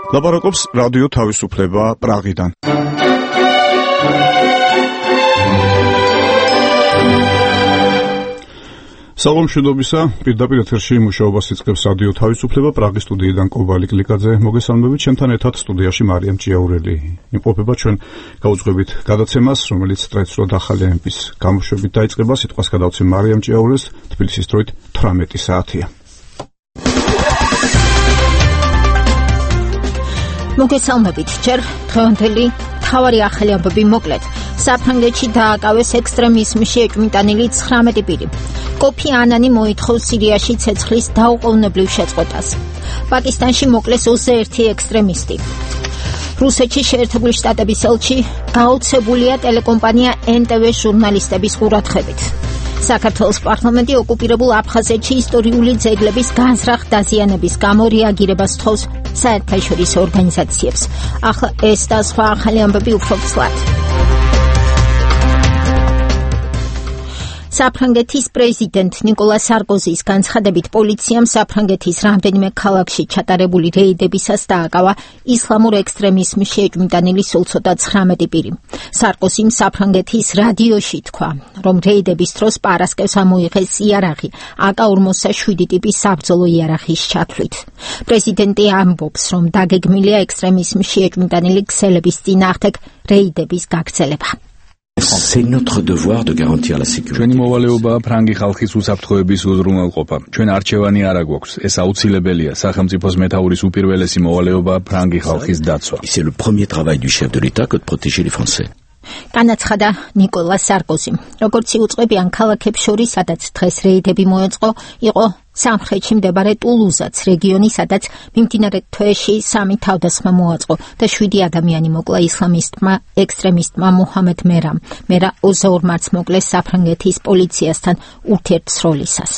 ლაპარაკობს რადიო თავისუფლება პრაღიდან. საღამოშიდობისა, პირდაპირ ეთერში მუშაობას იწყებს რადიო თავისუფლება პრაღის სტუდიიდან კობალი კლიკაძე. მოგესალმებით, ჩემთან ერთად სტუდიაში მარიამ ჭიაურელი. იმყოფება ჩვენ გაუძღვებით გადაცემას, რომელიც დღეს რო ახალი ამბის გამოშვებით დაიწყება. სიტყვას გადავცემ მარიამ ჭიაურელს, თბილისის დროით 18 საათია. მოგესალმებით, ჯერ დღევანდელი მთავარი ახალი ამბები მოკლედ. საფრანგეთში დააკავეს ექსტრემიზმში ეჭვმიტანილი 19 პირი. კოფი ანანი მოითხოვს სირიაში ცეცხლის დაუყოვნებლივ შეწყვეტას. პაკისტანში მოკლეს 21 ექსტრემისტი. რუსეთში შეერთებული შტატების ელჩი გაოცებულია ტელეკომპანია NTV ჟურნალისტების ყურადღებით. საქართველოს პარლამენტი ოკუპირებულ აფხაზეთში ისტორიული ძეგლების განზრახ დაზიანების გამო რეაგირებას თხოვს საერთაშორისო ორგანიზაციებს. ახლა ეს და სხვა ახალი ამბები უფრო ცვლად. საფრანგეთის პრეზიდენტ ნიკოლა სარკოზის განცხადებით პოლიციამ საფრანგეთის რამდენიმე ქალაქში ჩატარებული რეიდებისას დააკავა ისლამურ ექსტრემიზმში ეჭვმიტანილი სულ ცოტა 19 პირი. სარკოზიმ საფრანგეთის რადიოში თქვა, რომ რეიდების დროს პარასკევს ამოიღეს იარაღი AK-47 ტიპის საბრძოლო იარაღის ჩათვლით. პრეზიდენტი ამბობს, რომ დაგეგმილია ექსტრემიზმში ეჭვმიტანილი ქსელების წინააღმდეგ რეიდების გაგრძელება. C'est notre devoir de garantir la sécurité. ჩვენი მოვალეობაა ფრანგი ხალხის უსაფრთხოების უზრუნველყოფა. ჩვენ არჩევანი არ აგვაქვს. ეს აუცილებელია. სახელმწიფოს მეთაურის უპირველესი მოვალეობაა ფრანგი ხალხის დაცვა. C'est le premier travail du chef de l'État que de protéger les Français. განაცხადა ნიკოლა სარკოზი. როგორც იუწყებიან ქალაქებს შორის, სადაც დღეს რეიდები მოეწყო, იყო სამხრეთში მდებარეობს ტულუზაც, რეგიონი, სადაც მიმდინარე თვეში 3 თავდასხმა მოაწყო და 7 ადამიანი მოკლა ისლამისტმა ექსტრემისტმა მუჰამედ მერამ. მერა 22 მარტს მოკლეს საფრანგეთის პოლიციასთან ურთიერთსროლისას.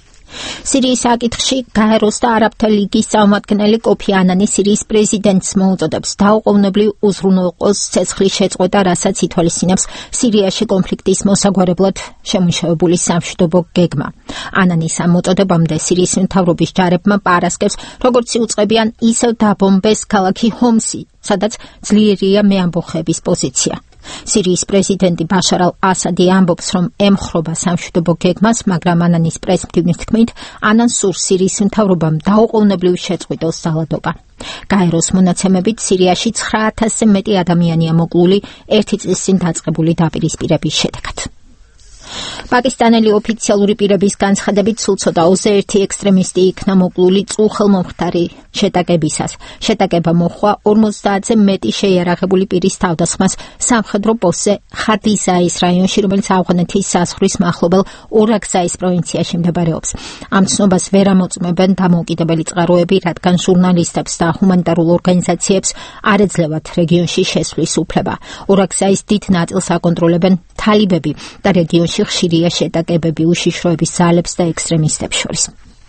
სირიის საკითხში გაეროს და არაბთა ლიგის წარმომადგენელი კოფი ანანი სირიის პრეზიდენტს მოუწოდებს დაუყოვნებლივ უზრუნველყოს ცეცხლის შეწყვეტა, რასაც ითვალისწინებს სირიაში კონფლიქტის მოსაგვარებლად შემუშავებული სამშვიდობო გეგმა. ანანის ამ მოწოდებამდე სირიის მთავრობის ჯარებმა პარასკევს, როგორც იუწყებიან, ისევ დაბომბეს ქალაქი ჰომსი, სადაც ძლიერია მეამბოხეების პოზიცია. სირიის პრეზიდენტი ბაშარ ალ-ასადი ამბობს, რომ ემხრობა სამშვიდობო გეგმას, მაგრამ ანანის პრესმდივნის თქმით, ანანს სურს სირიის მთავრობამ დაუყოვნებლივ შეწყვიტოს ძალადობა. გაეროს მონაცემებით სირიაში 9000-ზე მეტი ადამიანია მოკლული 1 წლის წინ დაწყებული დაპირისპირების შედეგად. პაკისტანელი ოფიციალური პირების განცხადებით სულ ცოტა 21 ექსტრემისტი იქნა მოკლული წუხელმომხდარი შეტაკებისას. შეტაკება მოჰყვა 50-ზე მეტი შეიარაღებული პირის თავდასხმას სამხედრო პოსტზე ხადიზაის რაიონში, რომელიც ავღანეთის საზღვრის მახლობელ ორაგზაის პროვინციაში მდებარეობს. ამ ცნობას ვერ ამოწმებენ დამოუკიდებელი წყაროები, რადგან ჟურნალისტებს და ჰუმანიტარულ ორგანიზაციებს არ ეძლევათ რეგიონში შესვლის უფლება. ორაგზაის დიდ ნაწილს აკონტროლებენ თალიბები და რეგიონში ხშირია შეტაკებები უშიშროების ძალებს და ექსტრემისტებს შორის.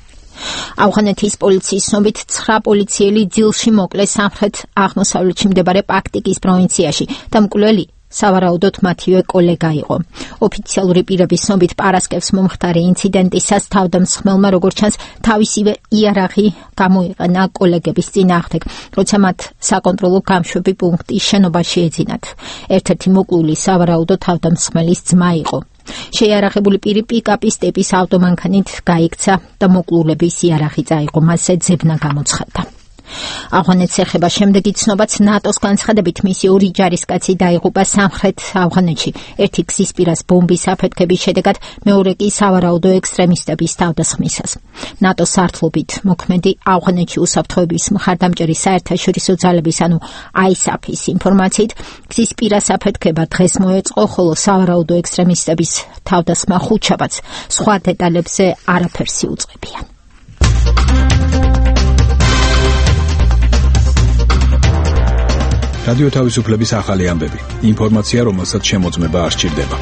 ავღანეთის პოლიციის ცნობით 9 პოლიციელი ძილში მოკლეს სამხრეთ აღმოსავლეთში მდებარე პაქტიკის პროვინციაში და მკვლელი სავარაუდოდ მათივე კოლეგა იყო. ოფიციალური პირების ცნობით პარასკევს მომხდარი ინციდენტისას თავდამსხმელმა როგორც ჩანს თავისივე იარაღი გამოიყენა კოლეგების წინააღმდეგ, როცა მათ საკონტროლო გამშვები პუნქტის შენობაში ეძინათ. ერთ-ერთი მოკლული სავარაუდოდ თავდამსხმელის ძმა იყო. შეიარაღებული პირი პიკაპის ტიპის ავტომანქანით გაიქცა და მოკლულების იარაღი წაიღო, მასზე ძებნა გამოცხადდა. ავღანეთს ეხება შემდეგი ცნობაც. ნატოს განცხადებით მისი 2 ჯარისკაცი დაიღუპა სამხრეთ ავღანეთში. ერთი გზის პირას ბომბის აფეთქების შედეგად, მეორე კი სავარაუდო ექსტრემისტების თავდასხმისას. ნატოს სართლობით მოქმედი ავღანეთში უსაფრთხოების მხარდამჭერი საერთაშორისო ძალების, ანუ ISAF-ის ინფორმაციით, გზის პირას აფეთქება დღეს მოეწყო, ხოლო სავარაუდო ექსტრემისტების თავდასხმა ხუთშაბათს. სხვა დეტალებზე არაფერს იუწყებიან. რადიო თავისუფლების ახალი ამბები. ინფორმაცია, რომელსაც შემოწმება არ სჭირდება.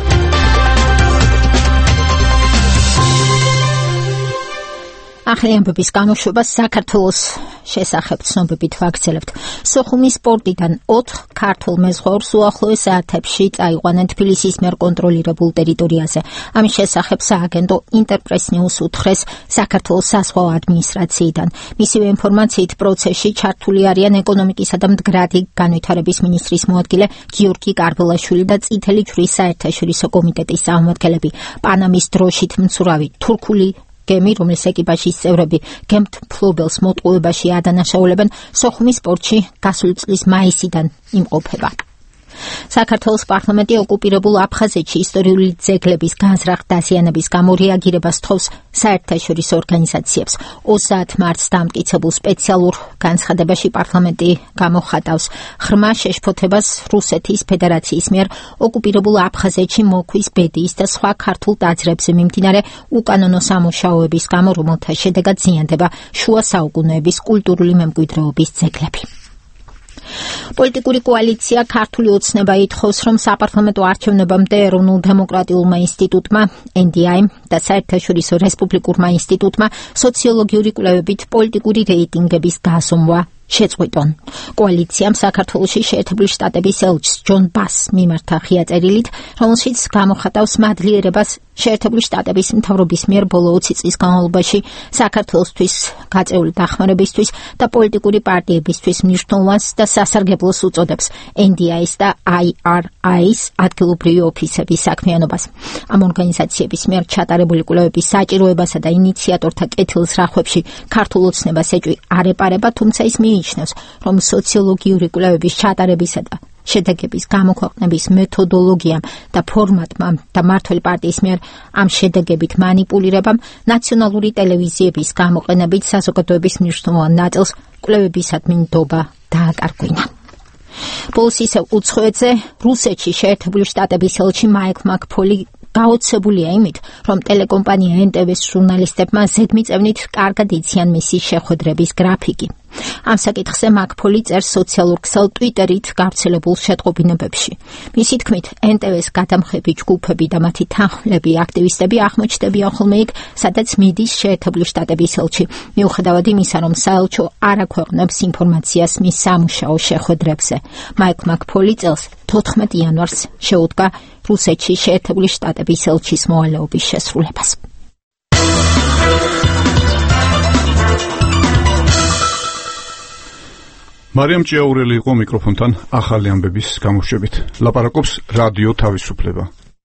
ახალი ამბების გამოშვება საქართველოს შესახებ ცნობებით ვაგრძელებთ. სოხუმის სპორტიდან 4 ქართულ მეზღვაურს უახლოეს საათებში წაიყვანენ თბილისის მიერ კონტროლირებულ ტერიტორიაზე. ამის შესახებ სააგენტო ინტერპრეს ნიუს უთხრეს საქართველოს საზღვაო ადმინისტრაციიდან. მისივე ინფორმაციით პროცესში ჩართული არიან ეკონომიკისა და მდგრადი განვითარების მინისტრის მოადგილე გიორგი კარბელაშვილი და წითელი ჯვრის საერთაშორისო კომიტეტის წარმომადგენლები. პანამის დროშით მცურავი თურქული გემი, რომლის ეკიპაჟის წევრები გემთ მფლობელს მოტყუებაში ადანაშაულებენ, სოხუმის პორტში გასული წლის მაისიდან იმყოფება. საქართველოს პარლამენტი ოკუპირებულ აფხაზეთში ისტორიული ძეგლების განზრახ დაზიანების გამო რეაგირებას თხოვს საერთაშორისო ორგანიზაციებს. 30 მარტს დამტკიცებულ სპეციალურ განცხადებაში პარლამენტი გამოხატავს ღრმა შეშფოთებას რუსეთის ფედერაციის მიერ ოკუპირებულ აფხაზეთში მოქვის ბედიის და სხვა ქართულ ტაძრებზე მიმდინარე უკანონო სამუშაოების გამო, რომელთა შედეგად ზიანდება შუა საუკუნეების კულტურული მემკვიდრეობის ძეგლები. პოლიტიკური კოალიცია ქართული ოცნება ითხოვს, რომ საპარლამენტო არჩევნებამდე ეროვნულ დემოკრატიულმა ინსტიტუტმა NDI და საერთაშორისო რესპუბლიკურმა ინსტიტუტმა სოციოლოგიური კვლევებით პოლიტიკური რეიტინგების გაზომვა შეწყვიტონ. კოალიციამ საქართველოში შეერთებული შტატების ელჩს ჯონ ბასს მიმართა ღია წერილით, რომელშიც გამოხატავს მადლიერებას შეერთებული შტატების მთავრობის მიერ ბოლო 20 წლის განმავლობაში საქართველოსთვის გაწეული დახმარებისთვის და პოლიტიკური პარტიებისთვის მნიშვნელოვანს და სასარგებლოს უწოდებს NDI-ს და IRI-ს ადგილობრივი ოფისების საქმიანობას. ამ ორგანიზაციების მიერ ჩატარებული კვლევების საჭიროებასა და ინიციატორთა კეთილს რახვებში ქართულ ოცნებას ეჭვი არ ეპარება, თუმცა ის მიიჩნევს, რომ სოციოლოგიური კვლევების ჩატარებისა და შედეგების გამოქვეყნების მეთოდოლოგიამ და ფორმატმა და მმართველი პარტიის მიერ ამ შედეგებით მანიპულირებამ ნაციონალური ტელევიზიების გამოყენებით საზოგადოების მნიშვნელოვან ნაწილს კვლევებისადმი ნდობა დააკარგვინა. ბოლოს ისევ უცხოეთზე რუსეთში შეერთებული შტატების ელჩი მაიკლ მაკფოლი გაოცებულია იმით, რომ ტელეკომპანია NTV-ს ჟურნალისტებმა ზედმიწევნით კარგად იციან მისი შეხვედრების გრაფიკი. ამ საკითხზე მაკფოლი წერს სოციალურ ქსელ ტვიტერით გავრცელებულ შეტყობინებებში. მისი თქმით, NTV-ს გადამხები ჯგუფები და მათი თანხმლები აქტივისტები აღმოჩნდებიან ხოლმე იქ, სადაც მიდის შეერთებული შტატების ელჩი, მიუხედავად იმისა, რომ საელჩო არ აქვეყნებს ინფორმაციას მის სამუშაო შეხვედრებზე. მაიკლ მაკფოლი წელს 14 იანვარს შეუდგა რუსეთში შეერთებული შტატების ელჩის მოვალეობის შესრულებას. მარიამ ჭიაურელი იყო მიკროფონთან ახალი ამბების გამოშვებით. ლაპარაკობს რადიო თავისუფლება.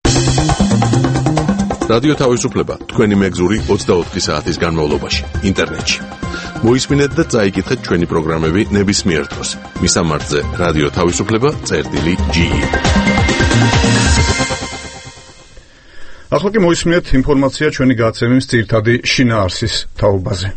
რადიო თავისუფლება თქვენი მეგზური 24 საათის განმავლობაში ინტერნეტში. მოისმინეთ და წაიკითხეთ ჩვენი პროგრამები ნებისმიერ დროს. მისამართზე რადიო თავისუფლება.ge. ახლა კი მოისმინეთ ინფორმაცია ჩვენი გადაცემის ძირითადი შინაარსის თაობაზე.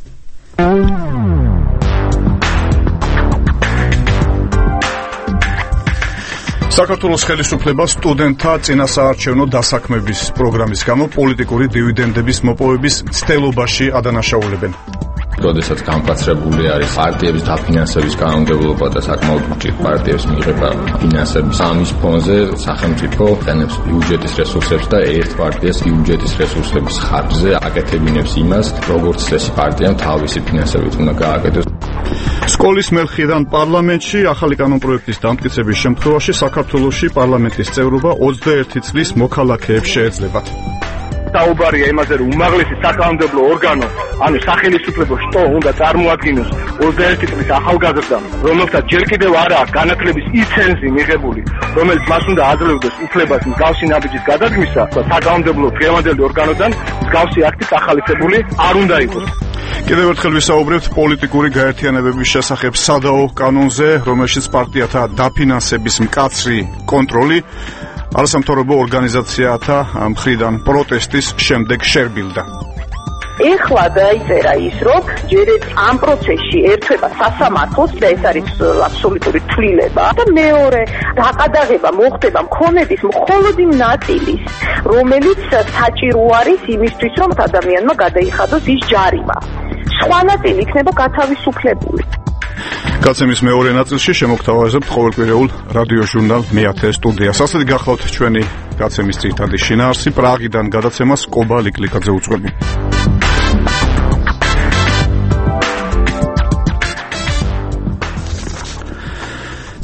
საქართველოს ხელისუფლება სტუდენტთა წინასაარჩევნო დასაქმების პროგრამის გამო პოლიტიკური დივიდენდების მოპოვების მცდელობაში ადანაშაულებენ. როდესაც განკაცრებული არის პარტიების დაფინანსების კანონმდებლობა და საკმაოდ უჭირ პარტიებს მიიღება ფინანსების, ამის ფონზე სახელმწიფო ყენებს ბიუჯეტის რესურსებს და ერთ პარტიას ბიუჯეტის რესურსების ხარჯზე აკეთებინებს იმას, როგორც წესი პარტიამ თავისი ფინანსებით უნდა გააკეთოს. სკოლის მერხიდან პარლამენტში ახალი კანონპროექტის დამტკიცების შემთხვევაში საქართველოში პარლამენტის წევრობა 21 წლის მოქალაქეებს შეეძლებათ. დაუბარია იმაზე, რომ უმაღლესი საკანონმდებლო ორგანო, ანუ სახელმწიფო შტო უნდა წარმოადგინოს 21 წლის ახალგაზრდამ, რომელსაც ჯერ კიდევ არ აქვს განათლების ლიცენზი მიღებული, რომელიც მას უნდა აძლევდეს უფლებას მსგავსი ნაბიჯის გადადგმისა და საკანონმდებლო დღევანდელი ორგანოდან მსგავსი აქტი ახალისებული არ უნდა იყოს. კიდევ ერთხელ ვისაუბრებთ პოლიტიკური გაერთიანებების შესახებ სადაო კანონზე, რომელშიც პარტიათა დაფინანსების მკაცრი კონტროლი არასამთავრობო ორგანიზაციათა მხრიდან პროტესტის შემდეგ შერბილდა. ეხლა დაიწერა ის, რომ ჯერ ამ პროცესში ერთვება სასამართლოს და ეს არის აბსოლუტური თვლილება და მეორე დაყადაღება მოხდება მქონების მხოლოდ იმ ნაწილის, რომელიც საჭირო არის იმისთვის, რომ ადამიანმა გადაიხადოს ის ჯარიმა. სხვა ნაწილი იქნება გათავისუფლებული. გაცემის მეორე ნაწილში შემოგთავაზებთ ყოველკვირეულ რადიო ჟურნალ მე-10 სტუდიას. ასეთი გახლავთ ჩვენი გაცემის ძირითადი შინაარსი. პრაღიდან გადაცემას კობა ლიკლიკაძე უძღვები.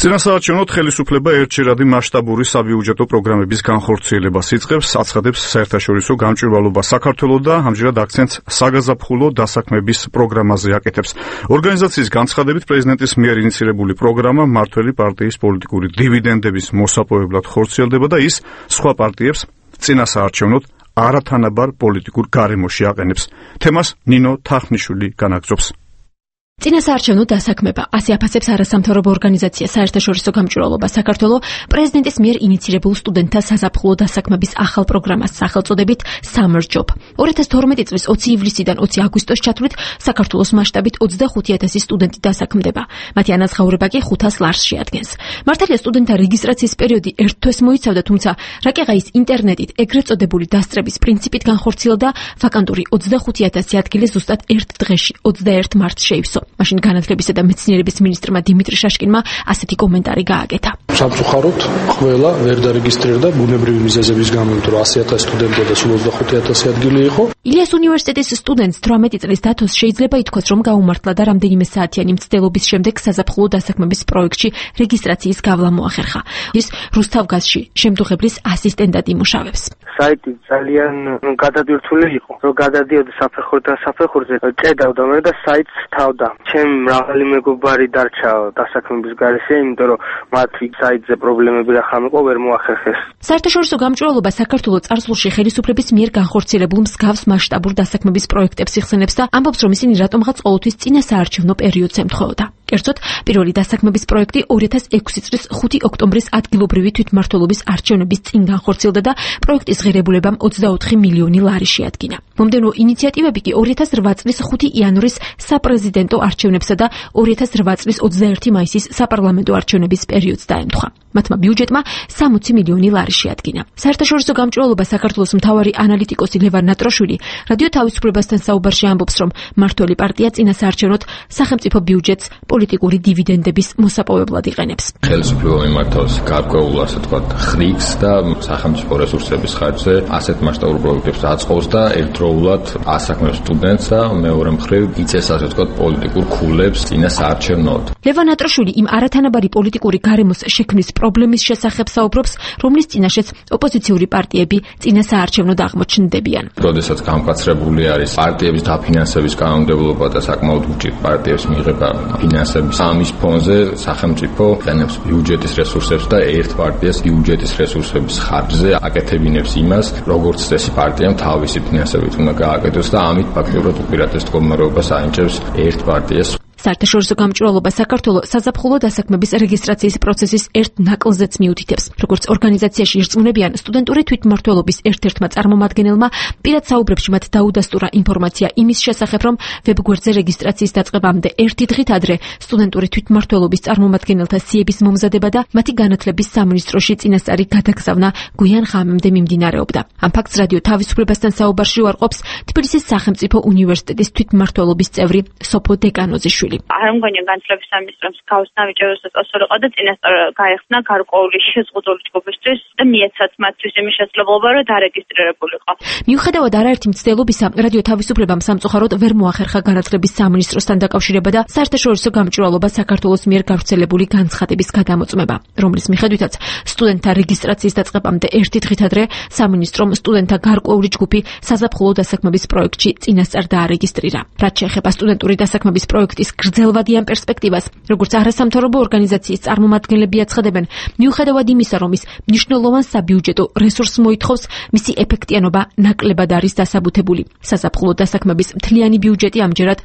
წინასაარჩევნო ხელისუფლება ერთჯერადი მასშტაბური საბიუჯეტო პროგრამების განხორციელებას იწყებს, აცხადებს საერთაშორისო გამჭვირვალობა საქართველოს და ამჯერად აქცენტს საგაზაფხულო დასაქმების პროგრამაზე აკეთებს. ორგანიზაციის განცხადებით პრეზიდენტის მიერ ინიციირებული პროგრამა მმართველი პარტიის პოლიტიკური დივიდენდების მოსაპოვებლად ხორციელდება და ის სხვა პარტიებს წინასაარჩევნოდ არათანაბარ პოლიტიკურ გარემოში აყენებს. თემას ნინო თახნიშვილი განაგრძობს. წინასაარჩევნო დასაქმება ასე აფასებს არასამთავრობო ორგანიზაცია საერთაშორისო გამჭვირვალობა საქართველოს პრეზიდენტის მიერ ინიციირებულ სტუდენტთა საზაფხულო დასაქმების ახალ პროგრამას სახელწოდებით Summer Job. 2012 წლის 20 ივლისიდან 20 აგვისტოს ჩათვლით საქართველოს მასშტაბით 25000 სტუდენტი დასაქმდება. მათი ანაზღაურება კი 500 ლარს შეადგენს. მართალია სტუდენტთა რეგისტრაციის პერიოდი ერთ თვეს მოიცავდა, თუმცა რაკეღა ის ინტერნეტით ეგრეთ წოდებული დასწრების პრინციპით განხორციელდა, ვაკანტური 25000 ადგილი ზუსტად ერთ დღეში 21 მარტს შეივსო. მაშინ განათლებისა და მეცნიერების მინისტრმა დიმიტრი შაშკინმა ასეთი კომენტარი გააკეთა. სამწუხაროდ ყველა ვერ დარეგისტრირდა ბუნებრივი მიზეზების გამო, რომ 100000 სტუდენტია და სულ 25000 ადგილი იყო. ილიას უნივერსიტეტის სტუდენტს 18 წლის დათოს შეიძლება ითქვას, რომ გაუმართლა და რამდენიმე საათიანი მცდელობის შემდეგ საზაფხულო დასაქმების პროექტში რეგისტრაციის გავლა მოახერხა. ის რუსთავგაზში შემდუღებლის ასისტენტად იმუშავებს. საიტი ძალიან გადადირთული იყო, რომ გადადიოდი საფეხურიდან საფეხურზე, ჭედავდა მე და საიტს თავდა. ჩემ მრავალი მეგობარი დარჩა დასაქმების გარეშე, იმიტომ რომ მათ საიტზე პრობლემები რა ხამიყო ვერ მოახერხეს. საერთაშორისო გამჭვირვალობა საქართველოს წარსულში ხელისუფლების მიერ განხორციელებულ მსგავს მასშტაბურ დასაქმების პროექტებს იხსენებს და ამბობს, რომ ისინი რატომღაც ყოველთვის წინასაარჩევნო პერიოდს ემთხვეოდა. კერძოდ, პირველი დასაქმების პროექტი 2006 წლის 5 ოქტომბრის ადგილობრივი თვითმმართველობის არჩევნების წინ განხორციელდა და პროექტის ღირებულებამ 24 მილიონი ლარი შეადგინა. მომდევნო ინიციატივები კი 2008 წლის 5 იანვრის საპრეზიდენტო არჩევნებსა და 2008 წლის 21 მაისის საპარლამენტო არჩევნების პერიოდს დაემთხვა. მათმა ბიუჯეტმა 60 მილიონი ლარი შეადგინა. საერთაშორისო გამჭვირვალობა საქართველოს მთავარი ანალიტიკოსი ლევან ნატროშვილი რადიო თავისუფლებასთან საუბარში ამბობს, რომ მმართველი პარტია წინასაარჩევნოდ სახელმწიფო ბიუჯეტს პოლიტიკური დივიდენდების მოსაპოვებლად იყენებს. ხელისუფლება მიმართავს გარკვეულ, ასე ვთქვათ, ხრიგს და სახელმწიფო რესურსების ხარჯზე ასეთ მასშტაბურ პროექტებს აწყობს და ერთდროულად ასაქმებს სტუდენტს და მეორე მხრივ იწეს, ასე ვთქვათ, პოლიტიკურ ქულებს წინასაარჩევნოდ. ლევან ნატროშვილი იმ არათანაბარი პოლიტიკური გარემოს შექმნის პრობლემის შესახებ საუბრობს, რომლის წინაშეც ოპოზიციური პარტიები წინასაარჩევნოდ აღმოჩნდებიან. როდესაც გამკაცრებული არის პარტიების დაფინანსების კანონმდებლობა და საკმაოდ უჭირ პარტიებს მიიღება ფინანსების, ამის ფონზე სახელმწიფო იყენებს ბიუჯეტის რესურსებს და ერთ პარტიას ბიუჯეტის რესურსების ხარჯზე აკეთებინებს იმას, როგორც წესი პარტიამ თავისი ფინანსებით უნდა გააკეთოს და ამით ფაქტობრივად უპირატეს მდგომარეობას აინჭებს ერთ პარტიას. საერთაშორისო გამჭვირვალობა საქართველოს საზაფხულო დასაქმების რეგისტრაციის პროცესის ერთ ნაკლზეც მიუთითებს. როგორც ორგანიზაციაში ირწმუნებიან, სტუდენტური თვითმმართველობის ერთ-ერთმა წარმომადგენელმა პირად საუბრებში მათ დაუდასტურა ინფორმაცია იმის შესახებ, რომ ვებგვერდზე რეგისტრაციის დაწყებამდე ერთი დღით ადრე სტუდენტური თვითმმართველობის წარმომადგენელთა სიების მომზადება და მათი განათლების სამინისტროში წინასწარი გადაგზავნა გვიან ღამემდე მიმდინარეობდა. ამ ფაქტს რადიო თავისუფლებასთან საუბარში უარყოფს თბილისის სახელმწიფო უნივერსიტეტის თვითმმართველობის წევრი სოფო დეკანოზიშვილი. არ მგონია განათლების სამინისტროს გავსნავიჭეროს წასულიყო და წინასწარ გაიხსნა გარკვეული შეზღუდული ჯგუფისთვის და მიეცათ მათთვის იმის შესაძლებლობა, რომ დარეგისტრირებულიყო. მიუხედავად არაერთი მცდელობისა, რადიო თავისუფლებამ სამწუხაროდ ვერ მოახერხა განათლების სამინისტროსთან დაკავშირება და საერთაშორისო გამჭვირვალობა საქართველოს მიერ გავრცელებული განცხადების გადამოწმება, რომლის მიხედვითაც სტუდენტთა რეგისტრაციის დაწყებამდე ერთი დღით ადრე სამინისტრომ სტუდენტთა გარკვეული ჯგუფი საზაფხულო დასაქმების პროექტში წინასწარ დაარეგისტრირა. რაც შეეხება სტუდენტური დასაქმების პროექტის გრძელვადიან პერსპექტივას, როგორც არასამთავრობო ორგანიზაციის წარმომადგენლები აცხადებენ, მიუხედავად იმისა, რომ ის მნიშვნელოვან საბიუჯეტო რესურსს მოითხოვს, მისი ეფექტიანობა ნაკლებად არის დასაბუთებული. საზაფხულო დასაქმების მთლიანი ბიუჯეტი ამჯერად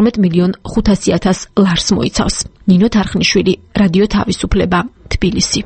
12.500.000 ლარს მოიცავს. ნინო თარხნიშვილი, რადიო თავისუფლება, თბილისი.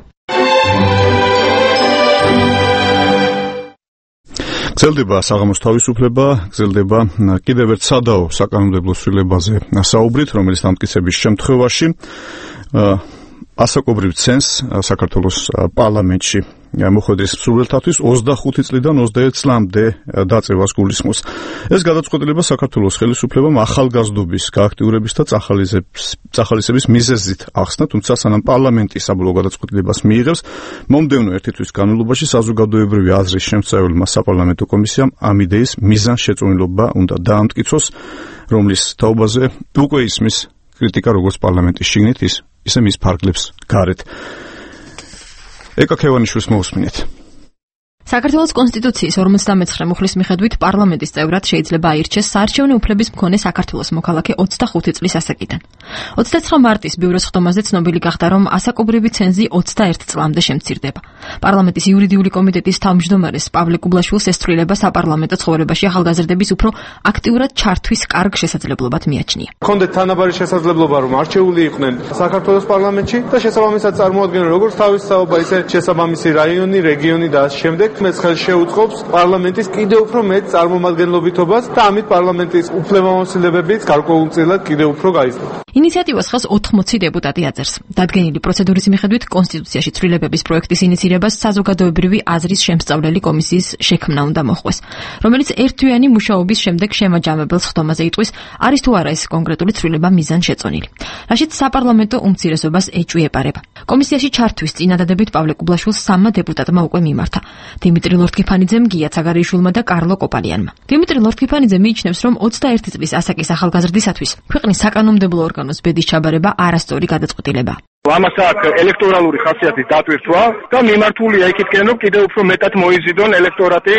გრძელდება საღამოს თავისუფლება, გრძელდება კიდევ ერთ სადაო საკანონმდებლო ცვლილებაზე საუბრით, რომელიც დამტკიცების შემთხვევაში ასაკობრივ ცენს საქართველოს პარლამენტში მოხვედრის მსურველთათვის 25 წლიდან 21 წლამდე დაწევას გულისხმობს. ეს გადაწყვეტილება საქართველოს ხელისუფლებამ ახალგაზრდობის გააქტიურების და წახალისების მიზეზით ახსნა, თუმცა სანამ პარლამენტი საბოლოო გადაწყვეტილებას მიიღებს, მომდევნო ერთი თვის განმავლობაში საზოგადოებრივი აზრის შემცავებელმა საპარლამენტო კომისიამ ამ იდეის მიზანშეწონილობა უნდა დაამტკიცოს, რომლის თაობაზე უკვე ისმის კრიტიკა როგორც პარლამენტის შიგნით, ის ისე მის ფარგლებს გარეთ. ეკა ქევანიშვილს მოусმინეთ. საქართველოს კონსტიტუციის 59 მუხლის მიხედვით პარლამენტის წევრად შეიძლება აირჩეს საარჩევნო უფლების მქონე საქართველოს მოქალაქე 25 წლის ასაკიდან. 29 მარტის ბიუროს ხდომაზე ცნობილი გახდა, რომ ასაკობრივი ცენზი 21 წლამდე შემცირდება. პარლამენტის იურიდიული კომიტეტის თავმჯდომარეს პავლე კუბლაშვილს ეს ცვლილება საპარლამენტო ცხოვრებაში ახალგაზრდების უფრო აქტიურად ჩართვის კარგ შესაძლებლობად მიაჩნია. ჰქონდეთ თანაბარი შესაძლებლობა, რომ არჩეული იყვნენ საქართველოს პარლამენტში და შესაბამისად წარმოადგენენ როგორც თავის საუბარ, ისე შესაბამისი რაიონი, რეგიონი და ამ შემდეგ მეც ხელს შეუწყობს პარლამენტის კიდევ უფრო მეტ წარმომადგენლობითობას და ამით პარლამენტის უფლებამოსილებებიც გარკვეულწილად კიდევ უფრო გაიზრდება. ინიციატივას ხელს 80 დეპუტატი აწერს. დადგენილი პროცედურის მიხედვით კონსტიტუციაში ცვლილებების პროექტის ინიციირებას საზოგადოებრივი აზრის შემსწავლელი კომისიის შექმნა უნდა მოხდეს, რომელიც ერთთვიანი მუშაობის შემდეგ შემაჯამებელს ხდომაზე იტყვის, არის თუ არა ეს კონკრეტული ცვლილება მიზანშეწონილი, რაშიც საპარლამენტო უმცირესობას ეჭვი ეპარება. კომისიაში ჩართვის წინადადებით პავლე კუბლაშვილს 3 დეპუტატმა უკვე მიმართა. დიმიტრი ლორთქიფანიძემ, გია ცაგარიშვილმა და კარლო კოპალიანმა. დიმიტრი ლორთქიფანიძე მიიჩნევს, რომ 21 წლის ასაკის ახალგაზრდისათვის ქვეყნის საკანონმდებლო ორგანოს ბედის ჩაბარება არასწორი გადაწყვეტილებაა. ამას აქვს ელექტორალური ხასიათის დატვირთვა და მიმართულია იქითკენ, რომ კიდევ უფრო მეტად მოიზიდონ ელექტორატი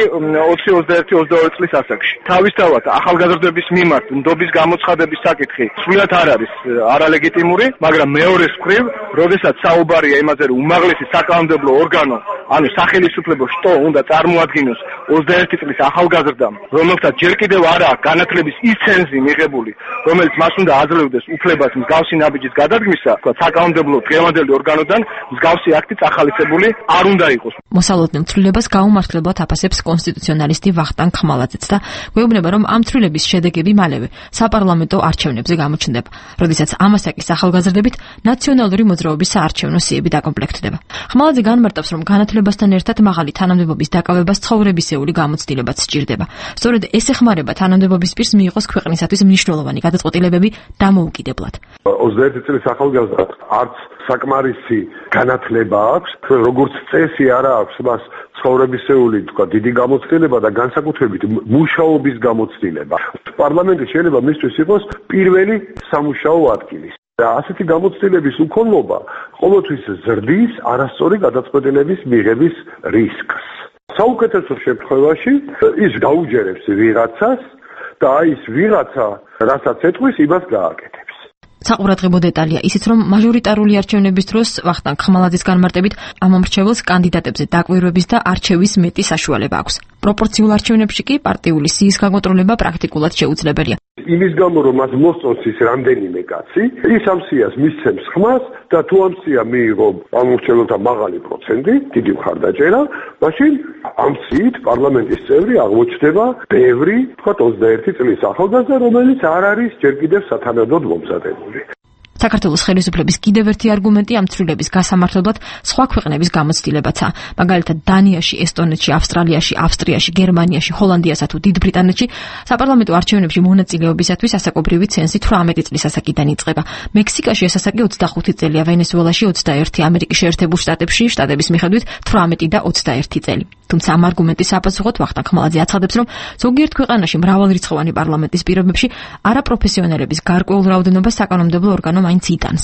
20-21-22 წლის ასაკში. თავისთავად ახალგაზრდების მიმართ ნდობის გამოცხადების საკითხი სრულიად არ არის არალეგიტიმური, მაგრამ მეორეს მხრივ, როდესაც საუბარია იმაზე, რომ უმაღლესი საკანონმდებლო ორგანო, ანუ სახელმწიფო შტო უნდა წარმოადგინოს 21 წლის ახალგაზრდამ, რომელსაც ჯერ კიდევ არ აქვს განათლების ის ცენზი მიღებული, რომელიც მას უნდა აძლევდეს უფლებას მსგავსი ნაბიჯის გადადგმისა, საკანონმდებლო დღევანდელი ორგანოდან მსგავსი აქტი წახალისებული არ უნდა იყოს. მოსალოდნელ ცვლილებას გაუმართლებლად აფასებს კონსტიტუციონალისტი ვახტანგ ხმალაძეც და გვეუბნება, რომ ამ ცვლილების შედეგები მალევე საპარლამენტო არჩევნებზე გამოჩნდება, როდესაც ამ ასაკის ახალგაზრდებით ნაციონალური მოძრაობის საარჩევნო სიები დაკომპლექტდება. ხმალაძე განმარტავს, რომ განათლებასთან ერთად მაღალი თანამდებობის დაკავებას ცხოვრებისეული გამოცდილებაც სჭირდება. სწორედ ეს ეხმარება თანამდებობის პირს მიიღოს ქვეყნისათვის მნიშვნელოვანი გადაწყვეტილებები დამოუკიდებლად. 21 წლის ახალგაზრდას არც საკმარისი განათლება აქვს, როგორც წესი არა აქვს მას ცხოვრებისეული, თქვა, დიდი გამოცდილება და განსაკუთრებით მუშაობის გამოცდილება. პარლამენტი შეიძლება მისთვის იყოს პირველი სამუშაო ადგილი. და ასეთი გამოცდილების უქონლობა ყოველთვის ზრდის არასწორი გადაწყვეტილების მიღების რისკს. საუკეთესო შემთხვევაში ის გაუჯერებს ვიღაცას და ის ვიღაცა, რასაც ეთქვის, იმას გააკეთებს. საყურადღებო დეტალია ისიც, რომ მაჟორიტარული არჩევნების დროს ვახტანგ ხმალაძის განმარტებით ამ მომრჩეველს კანდიდატებზე დაკვირვების და არჩევის მეტი საშუალება აქვს. პროპორციულ არჩევნებში კი პარტიული სიის გაკონტროლება პრაქტიკულად შეუძლებელია. იმის გამო, რომ მას მოსწონს ის რამდენიმე კაცი, ის ამ სიას მისცემს ხმას და თუ ამ სია მიიღო ამორჩეველთა მაღალი პროცენტი, დიდი მხარდაჭერა, მაშინ ამ სიით პარლამენტის წევრი აღმოჩნდება ბევრი, თქვა 21 წლის ახალგაზრდა, რომელიც არ არის ჯერ კიდევ სათანადოდ მომზადებული. საქართველოს ხელისუფლების კიდევ ერთი არგუმენტი ამ ცვლილების გასამართლებლად სხვა ქვეყნების გამოცდილებაცაა. მაგალითად, დანიაში, ესტონეთში, ავსტრალიაში, ავსტრიაში, გერმანიაში, ჰოლანდიასა თუ დიდ ბრიტანეთში საპარლამენტო არჩევნებში მონაწილეობისათვის ასაკობრივი ცენზი 18 წლის ასაკიდან იწყება. მექსიკაში ეს ასაკი 25 წელია, ვენესუელაში 21, ამერიკის შეერთებულ შტატებში შტატების მიხედვით 18 და 21 წელი. თუმცა ამ არგუმენტის საპასუხოდ ვახტანგ ხმალაძე აცხადებს, რომ ზოგიერთ ქვეყანაში მრავალრიცხოვანი პარლამენტის პირობებში არაპროფესიონალების გარკვეულ რაოდენობას საკანონმდებლო ორგანო მაინც იტანს.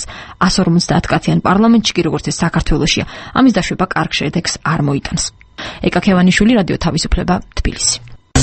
150 კაციან პარლამენტში კი როგორც ეს საქართველოშია, ამის დაშვება კარგ შედეგს არ მოიტანს. ეკა ქევანიშვილი, რადიო თავისუფლება, თბილისი.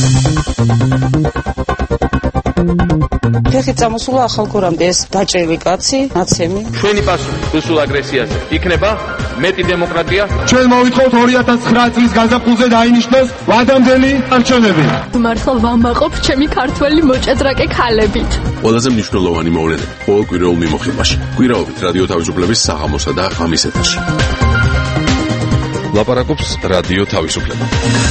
ხეხით წამოსულა ახალგორამდე ეს დაჭრილი კაცი, ნაცემი. ჩვენი პასუხი რუსულ აგრესიაზე იქნება მეტი დემოკრატია. ჩვენ მოვითხოვთ 2009 წლის გაზაფხულზე დაინიშნოს ვადამდელი არჩევნები. მართლა ვამაყობ ჩემი ქართველი მოჭადრაკე ქალებით. ყველაზე მნიშვნელოვანი მოვლენები ყოველ კვირაულ მიმოხილვაში. კვირაობით რადიო თავისუფლების საღამოსა და ღამის ეთერში. ლაპარაკობს რადიო თავისუფლება.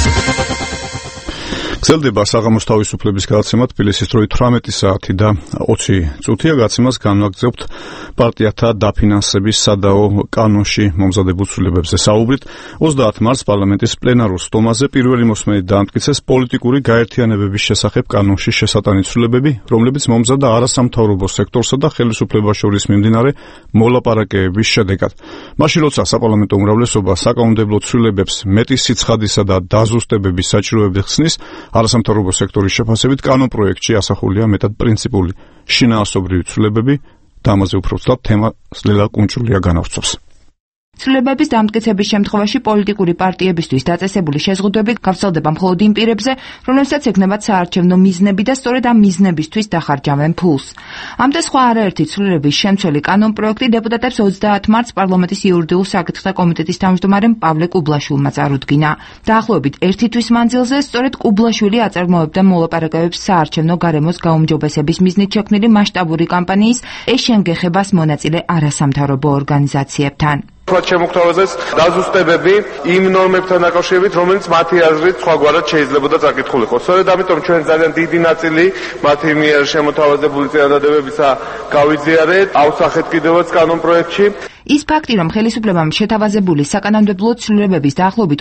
გრძელდება საღამოს თავისუფლების გადაცემა თბილისის დროით 18 საათი და 20 წუთია. გადაცემას განვაგრძობთ პარტიათა დაფინანსების სადაო კანონში მომზადებულ ცვლილებებზე საუბრით. 30 მარტს პარლამენტის პლენარულ სტომაზე პირველი მოსმენით დაამტკიცეს პოლიტიკური გაერთიანებების შესახებ კანონში შესატანი ცვლილებები, რომლებიც მომზადდა არასამთავრობო სექტორსა და ხელისუფლებას შორის მიმდინარე მოლაპარაკებების შედეგად. მაშინ როცა საპარლამენტო უმრავლესობა საკანონმდებლო ცვლილებებს მეტი სიცხადისა და დაზუსტებების საჭიროებებს ხსნის, არასამთავრობო სექტორის შეფასებით კანონპროექტში ასახულია მეტად პრინციპული შინაარსობრივი ცვლილებები და ამაზე უფრო ვცლად თემა ლელა კუნჭულია განავრცობს. ცვლილებების დამტკიცების შემთხვევაში პოლიტიკური პარტიებისთვის დაწესებული შეზღუდვები გავრცელდება მხოლოდ იმ პირებზე, რომლებსაც ექნებათ საარჩევნო მიზნები და სწორედ ამ მიზნებისთვის დახარჯავენ ფულს. ამდა სხვა არაერთი ცვლილების შემცველი კანონპროექტი დეპუტატებს 30 მარტს პარლამენტის იურიდიულ საკითხთა კომიტეტის თავმჯდომარემ პავლე კუბლაშვილმა წარუდგინა. დაახლოებით ერთი თვის მანძილზე სწორედ კუბლაშვილი აწარმოებდა მოლაპარაკებებს საარჩევნო გარემოს გაუმჯობესების მიზნით შექმნილი მასშტაბური კამპანიის ეშენგეხებას მონაწილე არასამთავრობო ორგანიზაციებთან. შემოგთავაზეს დაზუსტებები იმ ნორმებთან დაკავშირებით, რომელიც მათი აზრით სხვაგვარად შეიძლებოდა წაკითხულიყო. სწორედ ამიტომ ჩვენ ძალიან დიდი ნაწილი მათი მიერ შემოთავაზებული წინადადებებისა გავიზიარეთ, ავსახეთ კიდევაც კანონპროექტში. ის ფაქტი, რომ ხელისუფლებამ შეთავაზებული საკანონმდებლო ცვლილებების დაახლოებით